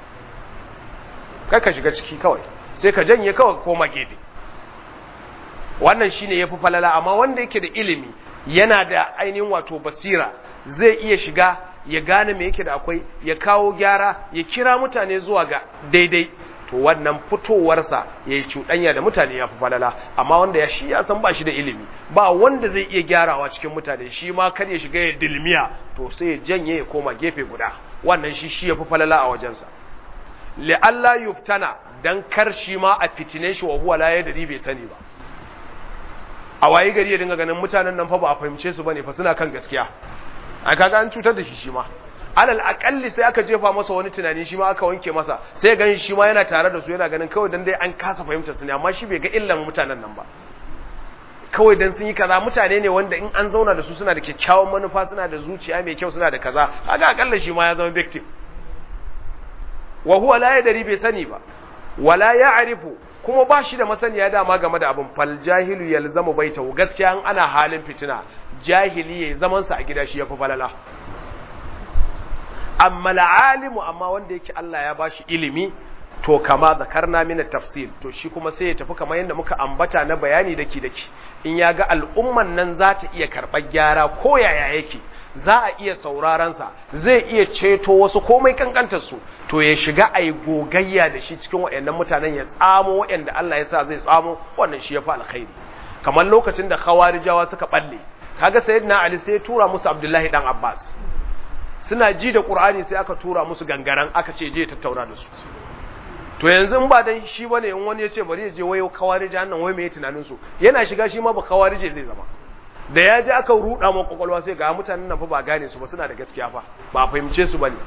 kaka shiga ciki kawai sai ka janye kawai koma gefe wannan shine yafi falala amma wanda yake da ilimi yana da ainihin wato basira zai iya shiga ya gane me yake da akwai ya kawo gyara ya kira mutane zuwa ga daidai to wannan fitowarsa ya yi cuɗanya da mutane ya fi falala amma wanda ya shi ya san ba shi da ilimi ba wanda zai iya gyarawa cikin mutane shi ma kar ya shiga ya dilmiya to sai ya janye ya koma gefe guda wannan shi ya fi falala a wajensa li'alla yuftana dan kar shi ma a fitine shi wa huwa la yadri bai sani ba a waye gari ya dinga ganin mutanen nan fa ba a fahimce su bane fa suna kan gaskiya a kaga an cutar da shi ma alal akalli sai aka jefa masa wani tunani shi ma aka wanke masa sai ya gani shi ma yana tare da su yana ganin kawai dan dai an kasa fahimtar su ne amma shi bai ga illan mutanen nan ba kawai dan sun yi kaza mutane ne wanda in an zauna da su suna da kyakkyawan manufa suna da zuciya mai kyau suna da kaza kaga akalla shi ma ya zama victim wa huwa la yadri bai sani ba wala ya'rifu kuma ba shi da masaniya dama game da abin fal jahilu yalzamu baitahu gaskiya an ana halin fitina jahili yayin zaman sa a gida shi yafi falala amma al'alimu amma wanda yake Allah ya bashi ilimi to kama zakarna min tafsil to shi kuma sai ya tafi kamar yadda muka ambata na bayani daki in ya ga al'umman nan za ta iya karɓar gyara ko yaya yake za a iya sauraron sa zai iya ceto wasu komai kankantar su to ya shiga ai gogayya da shi cikin wayannan mutanen ya tsamo wayanda Allah ya sa zai tsamo wannan shi yafi alkhairi kamar lokacin da khawarijawa suka balle kaga sayyidina Ali sai ya tura musu Abdullahi dan Abbas suna ji da Qur'ani sai aka tura musu gangaran aka ce je tattauna da su to yanzu in ba dan shi bane in wani ya ce bari ya je wayo kawarije nan wai me tunanin su yana shiga shi ma ba kawarije zai zama da ya ji aka ruda mu kokolwa sai ga mutanen nan fa ba gane su ba suna da gaskiya fa ba fahimce su bane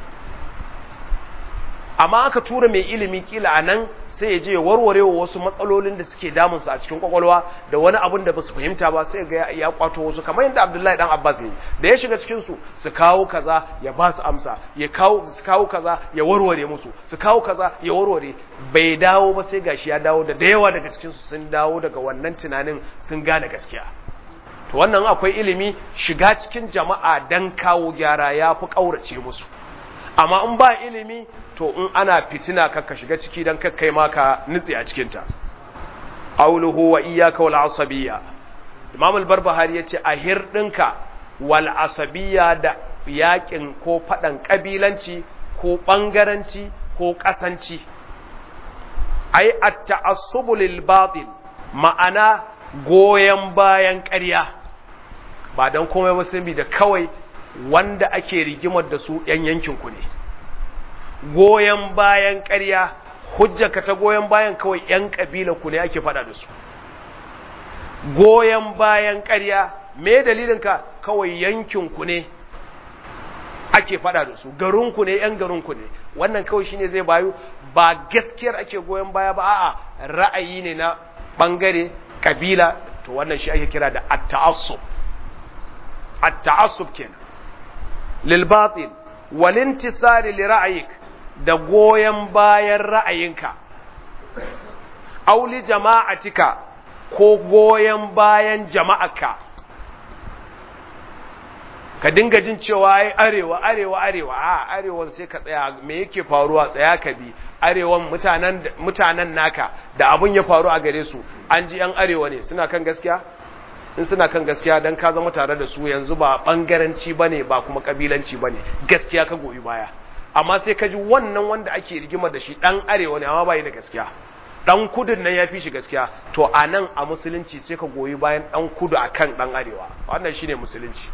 amma aka tura mai ilimi kila anan sai ya je ya warware wa wasu matsalolin da suke damun su a cikin kwakwalwa da wani abun da basu fahimta ba sai ga ya kwato wasu kamar yadda Abdullahi dan Abbas yayi da ya shiga cikin su kawo kaza ya ba su amsa su kawo kaza ya warware musu su kawo kaza ya warware bai dawo ba sai gashi ya dawo da yawa daga cikin su sun dawo daga wannan tunanin sun gane gaskiya to wannan akwai ilimi shiga cikin jama'a dan kawo gyara yafi kaurace musu amma in ba ilimi to in ana fitina kakka shiga ciki dan kakkai maka nutsi a cikin ta auluhu wa iyyaka wal asabiyya Imam al-Barbahari yace a hirdinka wal asabiyya da yakin ko fadan kabilanci ko bangaranci ko kasanci ai at-ta'assub lil batil ma'ana goyen bayan ƙarya ba dan komai ba sai da kawai wanda ake rigimar da su ‘yan yankinku ne, goyon bayan ƙarya, hujjaka ta goyon bayan kawai ‘yan ƙabilanku ne ake faɗa da su. Goyon bayan ƙarya, me dalilinka kawai yankinku ne ake faɗa da su, garinku ne ‘yan garinku ne, wannan kawai shi ne zai bayu ba gaskiyar ake goyon baya ba, a'a ra'ayi ne na ɓangare kabila, to wannan shi ake kira da at-ta'assub. At-ta'assub kenan lil batil wal intisari li ra'yik, da goyen bayan ra'ayinka, aw li jama'atika, ko goyen bayan jama'arka. Ka dinga jin cewa ai arewa a arewan sai ka tsaya, me yake faruwa, tsaya ka bi arewan mutanen naka da abun ya faru a gare su, an ji yan arewa ne suna kan gaskiya. In suna kan gaskiya dan ka zama tare da su yanzu ba bangaranci bane ba kuma kabilanci bane, gaskiya ka goyi baya. Amma sai ka ji wannan wanda ake rigima da shi dan arewa ne amma bai da gaskiya, dan kudun nan yafi shi gaskiya, to anan a musulunci sai ka goyi bayan dan kudu akan dan arewa. Wannan shine musulunci.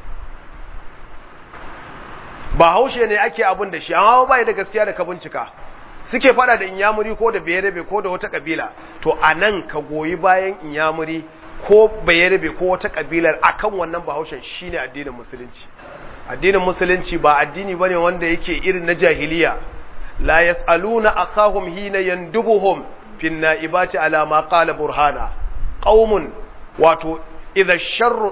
Ba haushe ne ake abun da shi amma bai da gaskiya da ka bincika, suke fada da inyamuri ko da bayarabe ko da wata kabila, to anan ka goyi bayan inyamuri ko bayarabe ko wata kabilar akan wannan bahaushen, shine addinin musulunci. Addinin musulunci ba addini bane wanda yake irin na jahiliya. La yasaluna akahum hina yandubuhum fin naibati ala ma qala burhana qaumun, wato idha sharru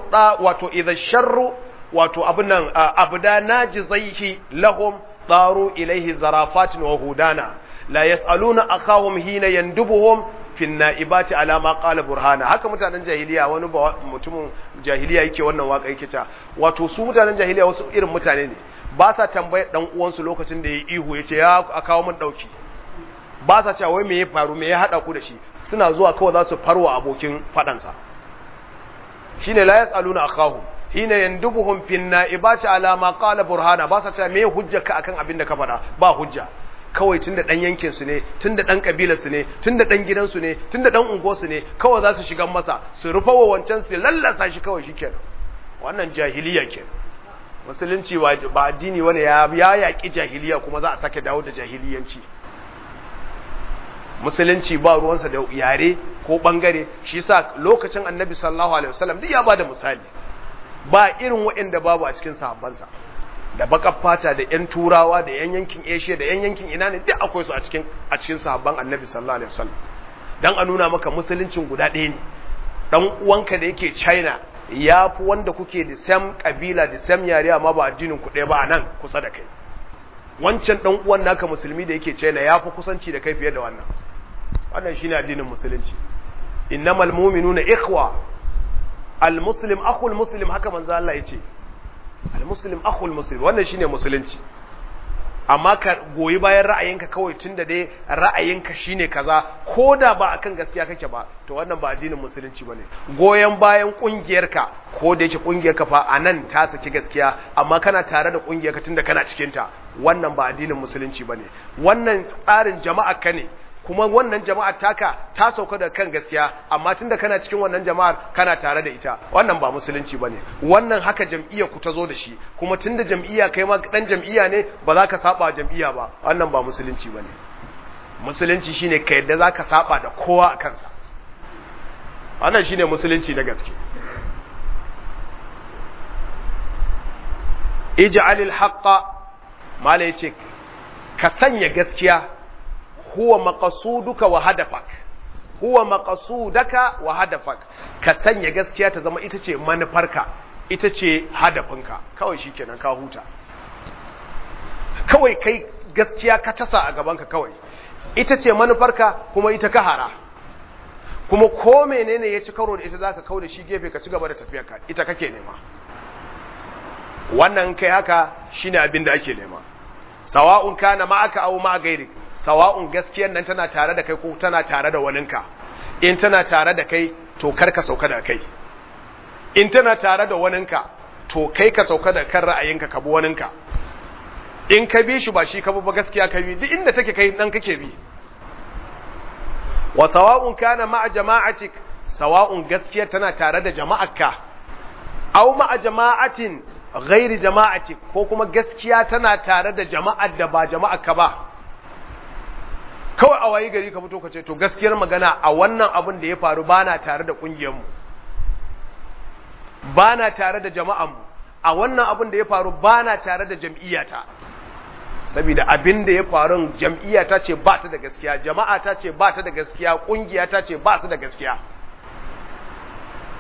wato abin nan abda najizaihi lahum daru ilaihi zarafatin wa hudana. La yasaluna akahum hina yandubuhum fi naibati ala ma qala burhana. Haka mutanen jahiliya, wani mutumin jahiliya yake wannan waka yake ta, wato su mutanen jahiliya wasu irin mutane ne, ba sa tambayar dan uwansu lokacin da yayi ihu yace ya kawo min dauki, ba sa cewa wai me ya faru, me ya hada ku da shi, suna zuwa kawai za su farwa abokin fadansa. Shine la yasaluna akahum hina yandubuhum fi naibati ala ma qala burhana, ba sa cewa me hujjarka akan abin da ka faɗa, ba hujja. Kawai tunda dan yankin su ne, tunda dan kabilar su ne, tunda dan gidan su ne, tunda dan ungo su ne, kawai za su shigan masa su rufawa wancan su lallasa shi, kawai shikenan. Wannan jahiliya kenan. Musulunci ba addini wani ya yaki jahiliya kuma za a sake dawo da jahiliyanci. Musulunci ba ruwansa da yare ko bangare, shi yasa lokacin Annabi sallallahu alaihi wasallam duk ya bada misali. Ba irin waɗanda babu a cikin sahabbansa, da bakar fata da ƴan turawa da ƴan yankin Asia da ƴan yankin ina ne, duk akwai su a cikin sahabban Annabi sallallahu alaihi wasallam. Dan a nuna maka musuluncin guda ɗaya ne. Dan uwanka da yake China yafi wanda kuke da same kabila da same yare amma ba addinin ku ɗaya ba a nan kusa da kai. Wancan dan uwan naka musulmi da yake China yafi kusanci da kai fiye da wannan. Wannan shine addinin musulunci. Innamal mu'minuna ikhwa, al-muslim akhul muslim, haka manzo Allah yace. Al-muslim akhul muslim, wannan shine musulunci. Amma ka goyi bayan ra'ayinka kawai tunda dai ra'ayinka shine kaza, koda ba akan gaskiya kake ba, to wannan ba addinin musulunci bane. Goyen bayan kungiyarka, ko da yake kungiyarka fa anan ta saki gaskiya, amma kana tare da kungiyarka tunda kana cikin ta, wannan ba addinin musulunci bane. Wannan tsarin jama'a ka ne, kuma wannan jama'ar taka ta sauka da kan gaskiya, amma tunda kana cikin wannan jama'ar kana tare da ita, wannan ba musulunci bane. Wannan haka jam'iyyar ku ta zo da shi, kuma tunda jam'iyya kai ma dan jam'iyya ne, ba za ka saba jam'iyya ba, wannan ba musulunci bane. Musulunci shine ka yadda za ka saba da kowa a kansa, wannan shine musulunci na gaske. Ij'alil haqqa, mala yace ka sanya gaskiya, huwa maqasuduka wa hadafak, huwa maqasudaka wa hadafak, ka sanya gaskiya ta zama ita ce manufarka, ita ce hadafinka, kawai shikenan ka huta. Kawai kai gaskiya ka tasa a gabanka, kawai ita ce manufarka kuma ita ka hara, kuma ko menene ya ci karo da ita zaka kawo da shi gefe ka ci gaba da tafiyarka, ita kake nema. Wannan kai haka shine abin da ake nema. Sawa'un kana ma'aka aw ma'a gairik, sawa'un gaskiyar nan tana tare da kai ko tana tare da waninka. In tana tare da kai to kar ka sauka da kai, in tana tare da waninka to kai ka sauka da kan ra'ayinka ka bi waninka. In ka bi shi ba shi ka bi ba, gaskiya ka bi, duk inda take kai dan kake bi. Wa sawa'un kana ma'a jama'atik, sawa'un gaskiyar tana tare da jama'arka, aw ma'a jama'atin ghairi jama'atik, ko kuma gaskiya tana tare da jama'ar da ba jama'arka ba. Kawai a wayi gari ka fito ka ce to gaskiyar magana a wannan abin da ya faru bana tare da kungiyarmu, bana tare da jama'anmu, a wannan abin da ya faru bana tare da jam'iyyata, saboda abin da ya faru jam'iyyata ce ba ta da gaskiya, jama'a ta ce ba ta da gaskiya, kungiya ta ce ba su da gaskiya.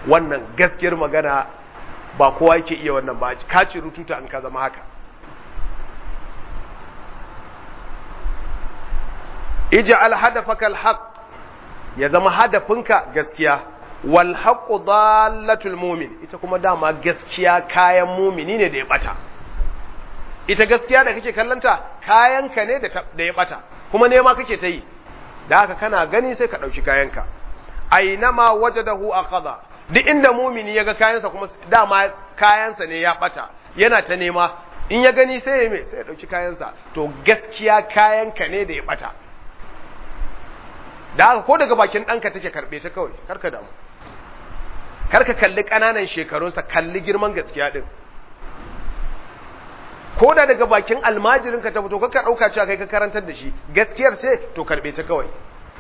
wannan gaskiyar magana ba kowa yake iya wannan ba, ka ci rututa an ka zama haka. ij'al hadafaka alhaq, ya zama hadafinka gaskiya. Wal haqqu dallatul mu'min, ita kuma dama gaskiya kayan mu'mini ne da ya bata. Ita gaskiya da kake kallanta kayanka ne da ya bata, kuma nema kake ta yi, da haka kana gani sai ka ɗauki kayanka. Ainama wajadahu akhadha, duk inda mumini ya ga kayansa kuma dama kayansa ne ya bata, yana ta nema, in ya gani sai ya me sai ya ɗauki kayansa. To gaskiya kayanka ne da ya bata, da haka ko daga bakin ɗanka take karɓe ta kawai, karka damu, karka kalli ƙananan shekarunsa, kalli girman gaskiya ɗin. Ko da daga bakin almajirinka ta fito kaka ɗauka cewa kai ka karantar da shi, gaskiyar ce to karɓe ta kawai.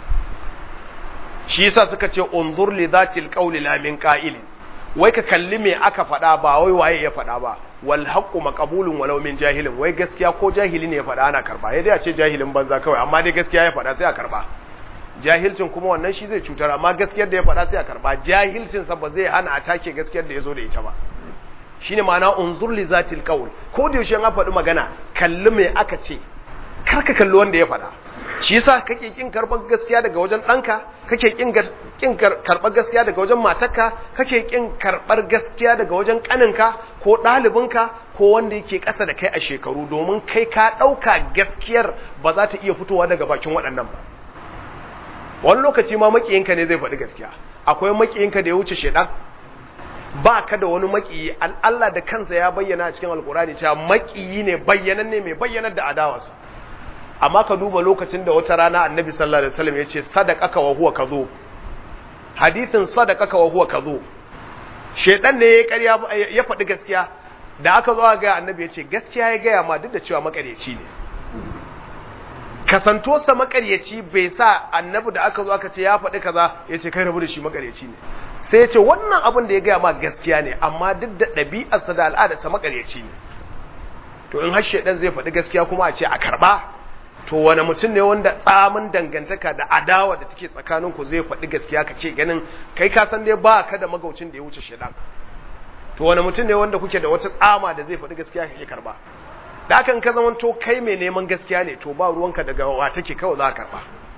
Shi yasa suka ce unzur li dhatil qawli la min qa'il, wai ka kalli me aka faɗa ba wai waye ya faɗa ba. Wal haqqu maqbulun walau min jahilin, wai gaskiya ko jahili ne ya faɗa ana karba, sai dai a ce jahilin banza kawai, amma dai gaskiya ya faɗa sai a karba. Jahilcin kuma wannan shi zai cutar, amma gaskiyar da ya faɗa sai a karba. Jahilcin sa ba zai hana a take gaskiyar da ya zo da ita ba. Shine ma'ana unzur li zatil qawl, ko da yaushe an faɗi magana kalli me aka ce, kar ka kalli wanda ya faɗa. Shi yasa kake kin karɓar gaskiya daga wajen ɗanka, kake kin karɓar gaskiya daga wajen matarka, kake kin karɓar gaskiya daga wajen ƙaninka ko ɗalibinka ko wanda yake ƙasa da kai a shekaru, domin kai ka ɗauka gaskiyar ba za ta iya fitowa daga bakin waɗannan ba. Wani lokaci ma maƙiyinka ne zai faɗi gaskiya, akwai maƙiyinka da ya wuce shedan. Ba ka da wani maƙiyi, Allah da kansa ya bayyana a cikin Alƙur'ani cewa maƙiyi ne bayyananne mai bayyanar da adawarsa. Amma ka duba lokacin da wata rana Annabi sallallahu alaihi wasallam ya ce sadaqaka wa huwa kadhub, hadithin sadaqaka wa huwa kadhub, shedan ne ya ƙarya ya faɗi gaskiya, da aka zo ga Annabi ya ce gaskiya ya gaya ma duk da cewa maƙaryaci ne. Kasantosa maƙaryaci bai sa Annabi da aka zo aka ce ya faɗi kaza ya ce kai rabu da shi maƙaryaci ne, sai ya ce wannan abin da ya gaya ma gaskiya ne, amma duk da ɗabi'arsa da al'adarsa maƙaryaci ne. To in har shedan zai faɗi gaskiya kuma a ce a karɓa, to wani mutum ne wanda tsamin dangantaka da adawa da take tsakaninku zai faɗi gaskiya ka ce ganin kai ka san dai ba ka da magaucin da ya wuce shedan. To wani mutum ne wanda kuke da wata tsama da zai faɗi gaskiya ka ke karɓa. Da hakan ka zama to kai mai neman gaskiya ne, to ba ruwanka daga wa take kawai za ka karɓa.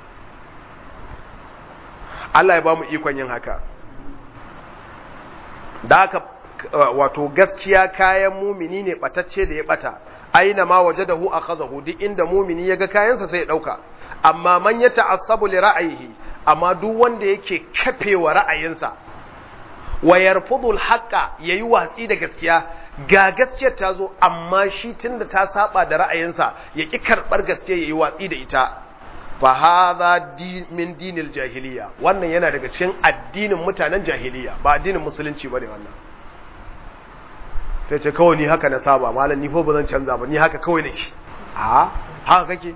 Allah ya ba mu ikon yin haka. Da haka wato gaskiya kayan mumini ne batacce da ya bata, aina ma wajadahu akhadahu, duk inda mumini ya ga kayansa sai ya dauka. Amma man ya ta'assabu li ra'ayihi, amma duk wanda yake kafewa ra'ayinsa, wa yarfudu al-haqqa, yayi watsi da gaskiya, ga gaskiyar ta zo amma shi tunda ta saba da ra'ayinsa ya ki karbar gaskiya yayi watsi da ita, fa hadha min dinil jahiliya, wannan yana daga cikin addinin mutanen jahiliya, ba addinin musulunci bane wannan. sai ce kawai ni haka na saba, malam ni fa ba zan canza ba, ni haka kawai nake. A haka kake?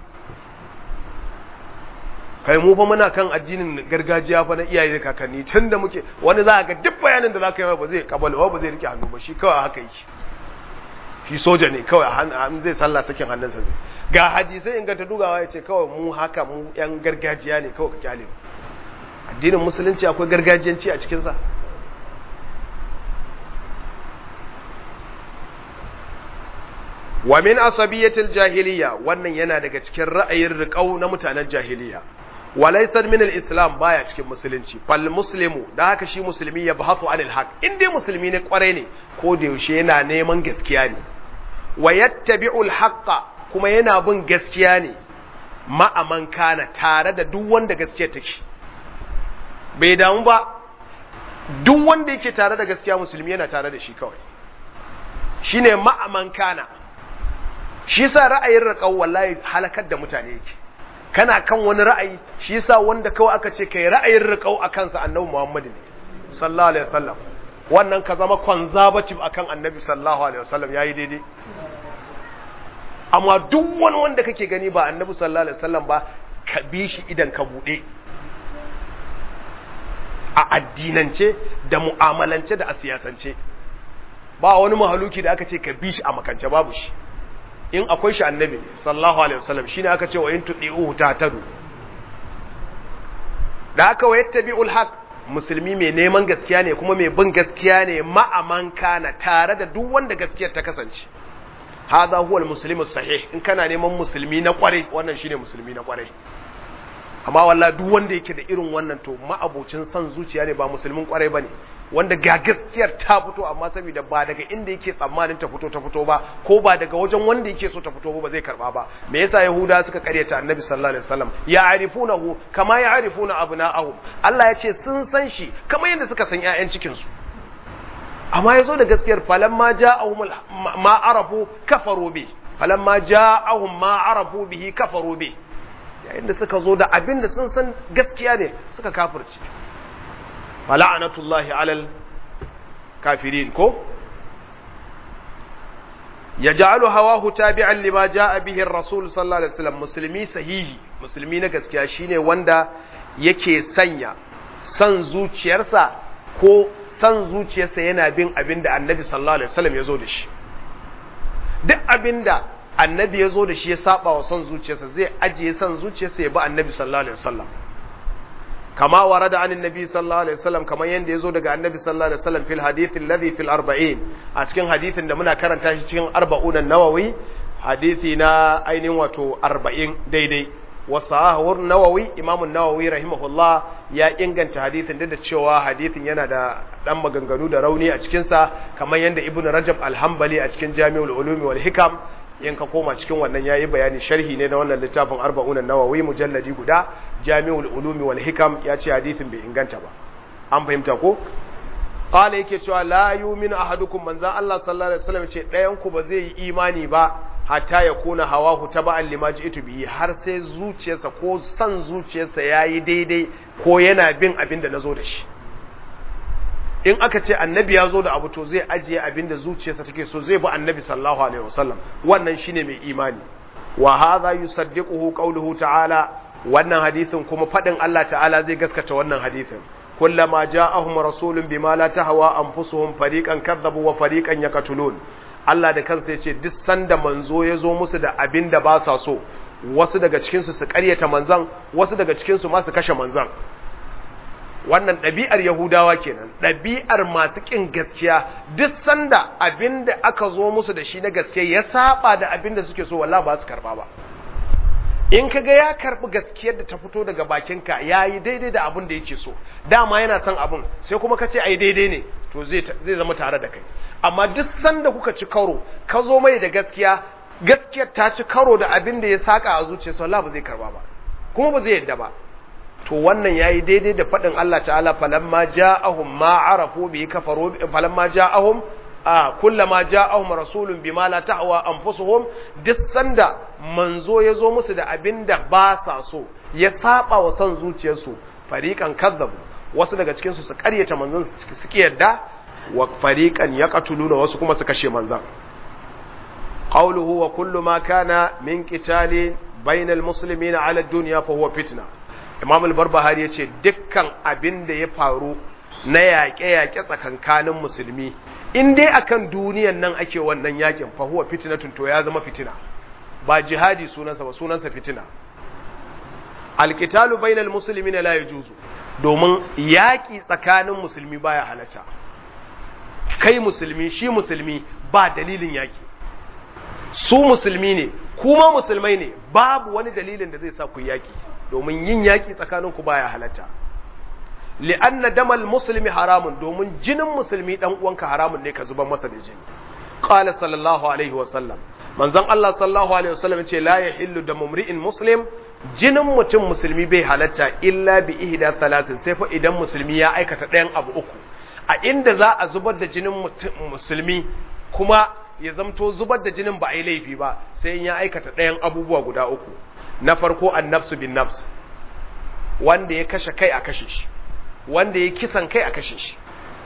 Kai mu fa muna kan addinin gargajiya fa na iyaye da kakanni, tun da muke wani za ga duk bayanin da zaka yi ba zai kabala ba zai rike hannu ba, shi kawai haka yake. Shi soja ne kawai an zai sallah sakin hannunsa zai. Ga hadisi inganta dugawa ya ce kawai mu haka mu yan gargajiya ne kawai ka kyale. Addinin musulunci akwai gargajiyanci a cikin sa. Wa min asabiyatil jahiliya, wannan yana daga cikin ra'ayin riƙau na mutanen jahiliya. Walaysat min al-islam, baya cikin musulunci. Fal muslimu, da haka shi musulmi ya bahathu anil haq, in dai musulmi ne kwarai ne, ko da yaushe yana neman gaskiya ne. Wa yattabi'u al-haqqa, kuma yana bin gaskiya ne, ma'aman kana, tare da duk wanda gaskiya take. Bai damu ba, duk wanda yake tare da gaskiya musulmi yana tare da shi kawai. Shine ma'aman kana. Shi yasa ra'ayin riƙau wallahi halakar da mutane yake. Kana kan wani ra'ayi, shi yasa wanda kawai aka ce kai ra'ayin riƙau akan sa Annabi Muhammad ne sallallahu alaihi wasallam, wannan ka zama conservative akan Annabi sallallahu alaihi wasallam yayi daidai. Amma duk wani wanda kake gani ba Annabi sallallahu alaihi wasallam ba, ka bi shi idan ka bude, a addinance da mu'amalance da a siyasance. Ba wani mahaluki da aka ce ka bi shi a makance, babu shi. In akwai shi Annabi sallallahu alaihi wasallam, shine aka ce wa in tudi'uhu tahtadu. Da aka wa yattabi'ul haq, musulmi mai neman gaskiya ne kuma mai bin gaskiya ne ma'aman kana tare da duk wanda gaskiyar ta kasance. Hadha huwa al-muslimu sahih. In kana neman musulmi na kwarai, wannan shine musulmi na kwarai. Amma wallahi duk wanda yake da irin wannan to ma'abocin san zuciya ne, ba musulmin kwarai bane. Wanda ga gaskiyar ta fito amma saboda ba daga inda yake tsammanin ta fito ba, ko ba daga wajen wanda yake so ta fito ba zai karba ba. Me yasa Yahuda suka karyata Annabi sallallahu alaihi wasallam? Ya'rifunahu kama ya'rifuna abna'ahum. Allah ya ce sun san shi kamar yadda suka san ƴaƴan cikin su. Amma yazo da gaskiyar falamma ja'ahum ma arafu kafaru bi. Falamma ja'ahum ma arafu bihi kafaru bi. Yayin da suka zo da abin da sun san gaskiya ne suka kafirci. fala'anatullahi alal kafirin ko yaj'alu hawahu tabi'an lima ja'a bihi ar-rasul sallallahu alaihi wasallam. Musulmi sahihi, musulmi na gaskiya shine wanda yake sanya san zuciyarsa ko san zuciyarsa yana bin abinda annabi sallallahu alaihi wasallam yazo da shi. Duk abinda annabi yazo da shi ya saba wa san zuciyarsa zai ajiye san zuciyarsa ya bi annabi sallallahu alaihi wasallam. كما ورد عن النبي صلى الله عليه وسلم كما يندي يزو daga annabi sallallahu alaihi wasallam fil hadith alladhi fil 40 a cikin hadithin da muna karanta shi cikin 40 an-nawawi hadithi na ainihin wato 40 daidai wasahu an-nawawi imam an-nawawi rahimahullah ya inganta hadithin da cewa hadithin yana da dan maganganu da rauni a cikin sa kamar yanda ibnu rajab al-hanbali a cikin jami'ul ulumi wal hikam in ka koma cikin wannan yayi bayani sharhi ne na wannan littafin 40 an-nawawi mujalladi guda jami'ul ulumi wal hikam ya ce hadisin bai inganta ba. An fahimta ko? Qala yake cewa la yu'minu ahadukum, manzan Allah sallallahu alaihi wasallam ce ɗayan ku ba zai yi imani ba hatta ya kuna hawahu taba'an lima ji'tu bihi, har sai zuciyarsa ko san zuciyarsa yayi daidai ko yana bin abin da nazo da shi. In aka ce annabi ya zo da abu to zai ajiye abin da zuciyarsa take so, zai bi annabi sallallahu alaihi wasallam. Wannan shine mai imani. Wa hadha yusaddiquhu qawluhu ta'ala, wannan hadisin kuma fadin Allah ta'ala zai gaskata wannan hadisin. Kullama ja'ahum rasulun bima la tahwa anfusuhum fariqan kadzabu wa fariqan yaqtulun. Allah da kansa yace duk sanda manzo ya zo musu da abin da ba sa so, wasu daga cikin su ƙaryata manzon, wasu daga cikin su ma su kashe manzon. Wannan ɗabi'ar Yahudawa kenan, ɗabi'ar masu ƙin gaskiya. Duk sanda abin da aka zo musu da shi na gaskiya ya saba da abin da suke so, wallahi ba su karba ba. In kaga ya karbi gaskiyar da ta fito daga bakinka yayi daidai da abin da yake so, dama yana son abin, sai kuma kace ai daidai ne, to zai zama tare da kai. Amma duk sanda kuka ci karo, ka zo mai da gaskiya, gaskiyar ta ci karo da abin da ya saka a zuciyarsa, wallahi ba zai karba ba, kuma ba zai yadda ba. To wannan yayi daidai da fadin Allah ta'ala falamma ja'ahum ma arafu bi kafaru, falamma ja'ahum kullama ja'ahum rasulun bima la tahwa anfusuhum, duk sanda manzo yazo musu da abinda ba sa so ya saba wa son zuciyarsu, fariqan kazzabu, wasu daga cikin su ƙaryata manzon suke yadda, wa fariqan yaqtuluna, wasu kuma su kashe manzon. Qawluhu wa kullu ma kana min qitali bainal muslimina ala ad-dunya fa huwa fitna. Imam al-Barbahari yace dukkan abinda ya faru na yaƙe-yaƙe tsakankanin musulmi, in dai akan duniyan nan ake wannan yakin, fa huwa fitnatun, to ya zama fitina. Ba jihadi sunansa ba, sunansa fitina. Al-qitalu bainal muslimina la yajuzu, domin yaƙi tsakanin musulmi baya halatta. Kai musulmi, shi musulmi, ba dalilin yaƙi. Su musulmi ne, kuma musulmai ne, babu wani dalilin da zai sa ku yaƙi, domin yin yaƙi tsakaninku baya halatta. li'anna damal muslimi haramun, domin jinin musulmi dan uwanka haramun ne ka zubar masa da jini. Qala sallallahu alaihi wa sallam, manzon Allah sallallahu alaihi wa sallam ce la yahillu damu mri'in muslim, jinin mutum musulmi bai halatta illa bi ihda thalathin, sai fa idan musulmi ya aikata ɗayan abu uku. A inda za a zubar da jinin musulmi kuma ya zamto zubar da jinin ba a yi laifi ba, sai in ya aikata ɗayan abubuwa guda uku. Na farko an-nafsu bin nafs, wanda ya kashe kai a kashe shi, wanda ya kisan kai a kashe shi.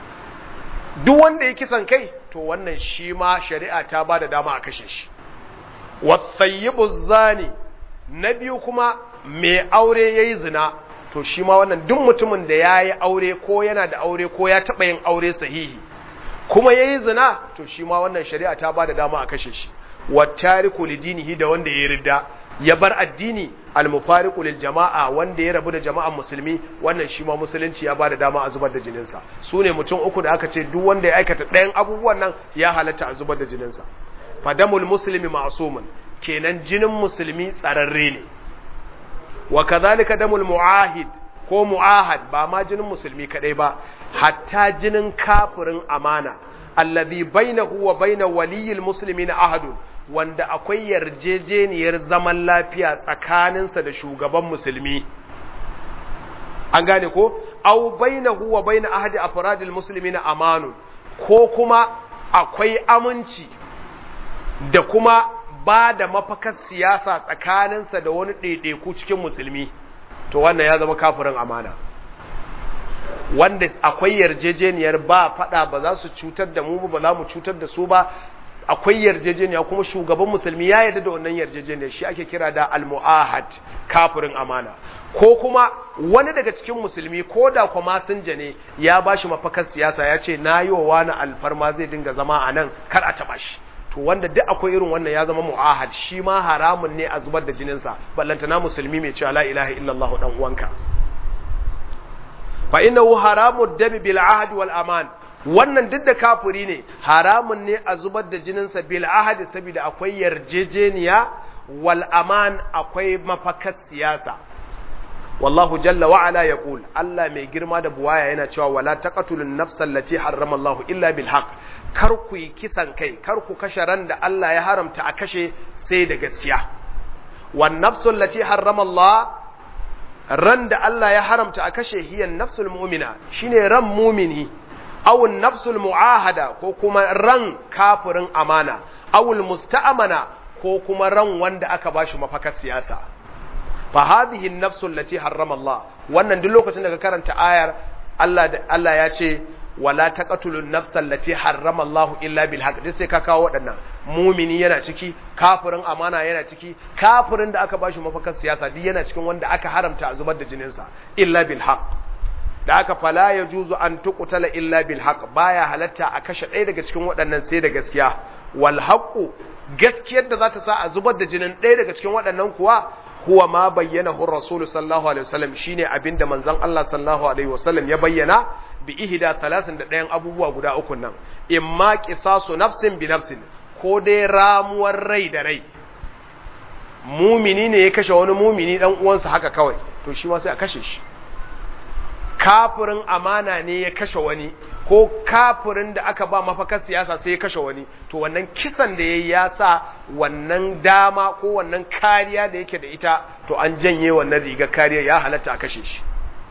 Duk wanda ya kisan kai, to wannan shi ma shari'a ta ba da dama a kashe shi. Wathayyibu zani, na biyu kuma mai aure yayi zina, to shi ma wannan duk mutumin da yayi aure ko yana da aure ko ya taba yin aure sahihi kuma yayi zina, to shi ma wannan shari'a ta ba da dama a kashe shi. Wattariku lidinihi, da wanda yayi ridda, ya bar addini al-mufariqu lil jama'a wanda ya rabu da jama'an musulmi wannan shi ma musulunci ya bada dama a zubar da jininsa sune mutum uku da aka ce duk wanda ya aikata ɗayan abubuwan nan ya halatta a zubar da jininsa fadamul muslimi ma'sumun kenan jinin musulmi tsararre ne wa kadhalika damul mu'ahid ko mu'ahad ba ma jinin musulmi kadai ba hatta jinin kafirin amana alladhi bainahu wa bain waliyil muslimina ahadun wanda akwai yarjejeniyar zaman lafiya tsakaninsa da shugaban musulmi an gane ko aw bainahu wa bain ahadi afradil muslimina amanun ko kuma akwai aminci da kuma ba da mafakar siyasa tsakaninsa da wani ɗaiɗaiku cikin musulmi to wannan ya zama kafirin amana wanda akwai yarjejeniyar ba fada ba za su cutar da mu ba za mu cutar da su ba akwai yarjejeniya kuma shugaban musulmi ya yarda da wannan yarjejeniyar shi ake kira da al-mu'ahad kafirin amana ko kuma wani daga cikin musulmi ko da kuma masinja ne ya bashi mafakar siyasa ya ce na yi wa wani alfarma zai dinga zama a nan kar a taba shi to wanda duk akwai irin wannan ya zama mu'ahad shi ma haramun ne a zubar da jininsa ballantana musulmi mai cewa la ilaha illallah dan uwanka fa innahu haramud dami bil ahd wal aman wannan duk da kafiri ne haramun ne a zubar da jininsa bil ahd saboda akwai yarjejeniya wal aman akwai mafakar siyasa wallahu jalla wa ala yaqul Allah mai girma da buwaya yana cewa wala taqatulun nafsal lati harrama Allah illa bil haqq kar ku yi kisan kai kar ku kashe ran da Allah ya haramta a kashe sai da gaskiya wan nafsul lati harrama Allah ran da Allah ya haramta a kashe hiyan nafsul mu'mina shine ran mu'mini aw nafsul mu'ahada ko kuma ran kafirin amana aw musta'amana ko kuma ran wanda aka bashi mafakar siyasa fa hadhihi an-nafsu allati harrama Allah wannan duk lokacin da ka karanta ayar Allah ya ce wala taqatulun nafsa allati harrama Allah illa bil haqq sai ka kawo waɗannan mumini yana ciki kafirin amana yana ciki kafirin da aka bashi mafakar siyasa duk yana cikin wanda aka haramta a zubar da jinin sa illa bil haqq da aka fala yajuzu an tuqtala illa bil haqq baya halatta a kashe ɗaya daga cikin waɗannan sai da gaskiya wal haqqu gaskiyar da za ta sa a zubar da jinin ɗaya daga cikin waɗannan kuwa huwa ma bayyanahu Rasul sallallahu alaihi wasallam shine abinda manzon Allah sallallahu alaihi wasallam ya bayyana bi ihda talasin da ɗayan abubuwa guda uku nan imma qisasu nafsin bi nafsin ko dai ramuwar rai da rai mumini ne ya kashe wani mumini dan uwansa haka kawai to shi ma sai a kashe shi kafirin amana ne ya kashe wani ko kafirin da aka ba mafakar siyasa sai ya kashe wani to wannan kisan da yayi ya sa wannan dama ko wannan kariya da yake da ita to an janye wannan rigar kariya ya halatta a kashe shi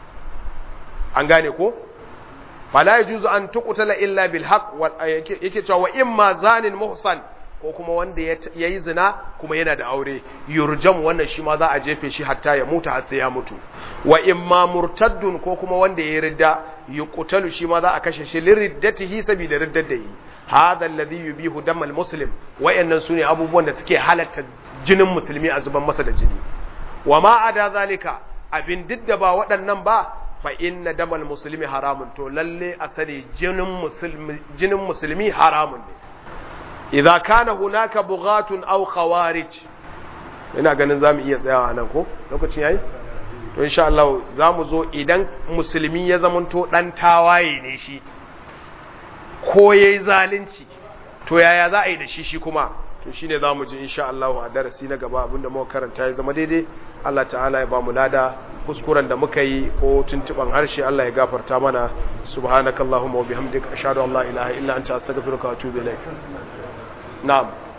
an gane ko fala yajuzu an tuqtala illa bil haqq yake cewa wa imma zanin muhsan ko kuma wanda yayi zina kuma yana da aure yurjam wannan shi ma za a jefe shi hatta ya mutu har sai ya mutu wa imma murtaddun ko kuma wanda yayi ridda yuqtalu shi ma za a kashe shi liriddatihi sabida riddar da yi hadha alladhi yubihu damal muslim wayannan sune abubuwan da suke halatta jinin musulmi a zuban masa da jini wa ma ada zalika abin didda ba waɗannan ba fa inna damal muslimi haramun to lalle asali jinin musulmi haramun ne idza kana hunaka bughatun aw khawarij ina ganin zamu iya tsayawa nan ko lokacin yayi to insha Allah zamu zo idan musulmi ya zamanto dan tawaye ne shi ko yayi zalunci to yaya za a yi da shi kuma to shine zamu ji insha Allah a darasi na gaba abinda muka karanta ya zama daidai Allah ta'ala ya ba mu lada kuskuren da muka yi ko tuntuban harshe Allah ya gafarta mana subhanakallahumma wa bihamdika ashhadu an la ilaha illa anta astaghfiruka wa atubu ilaik na'am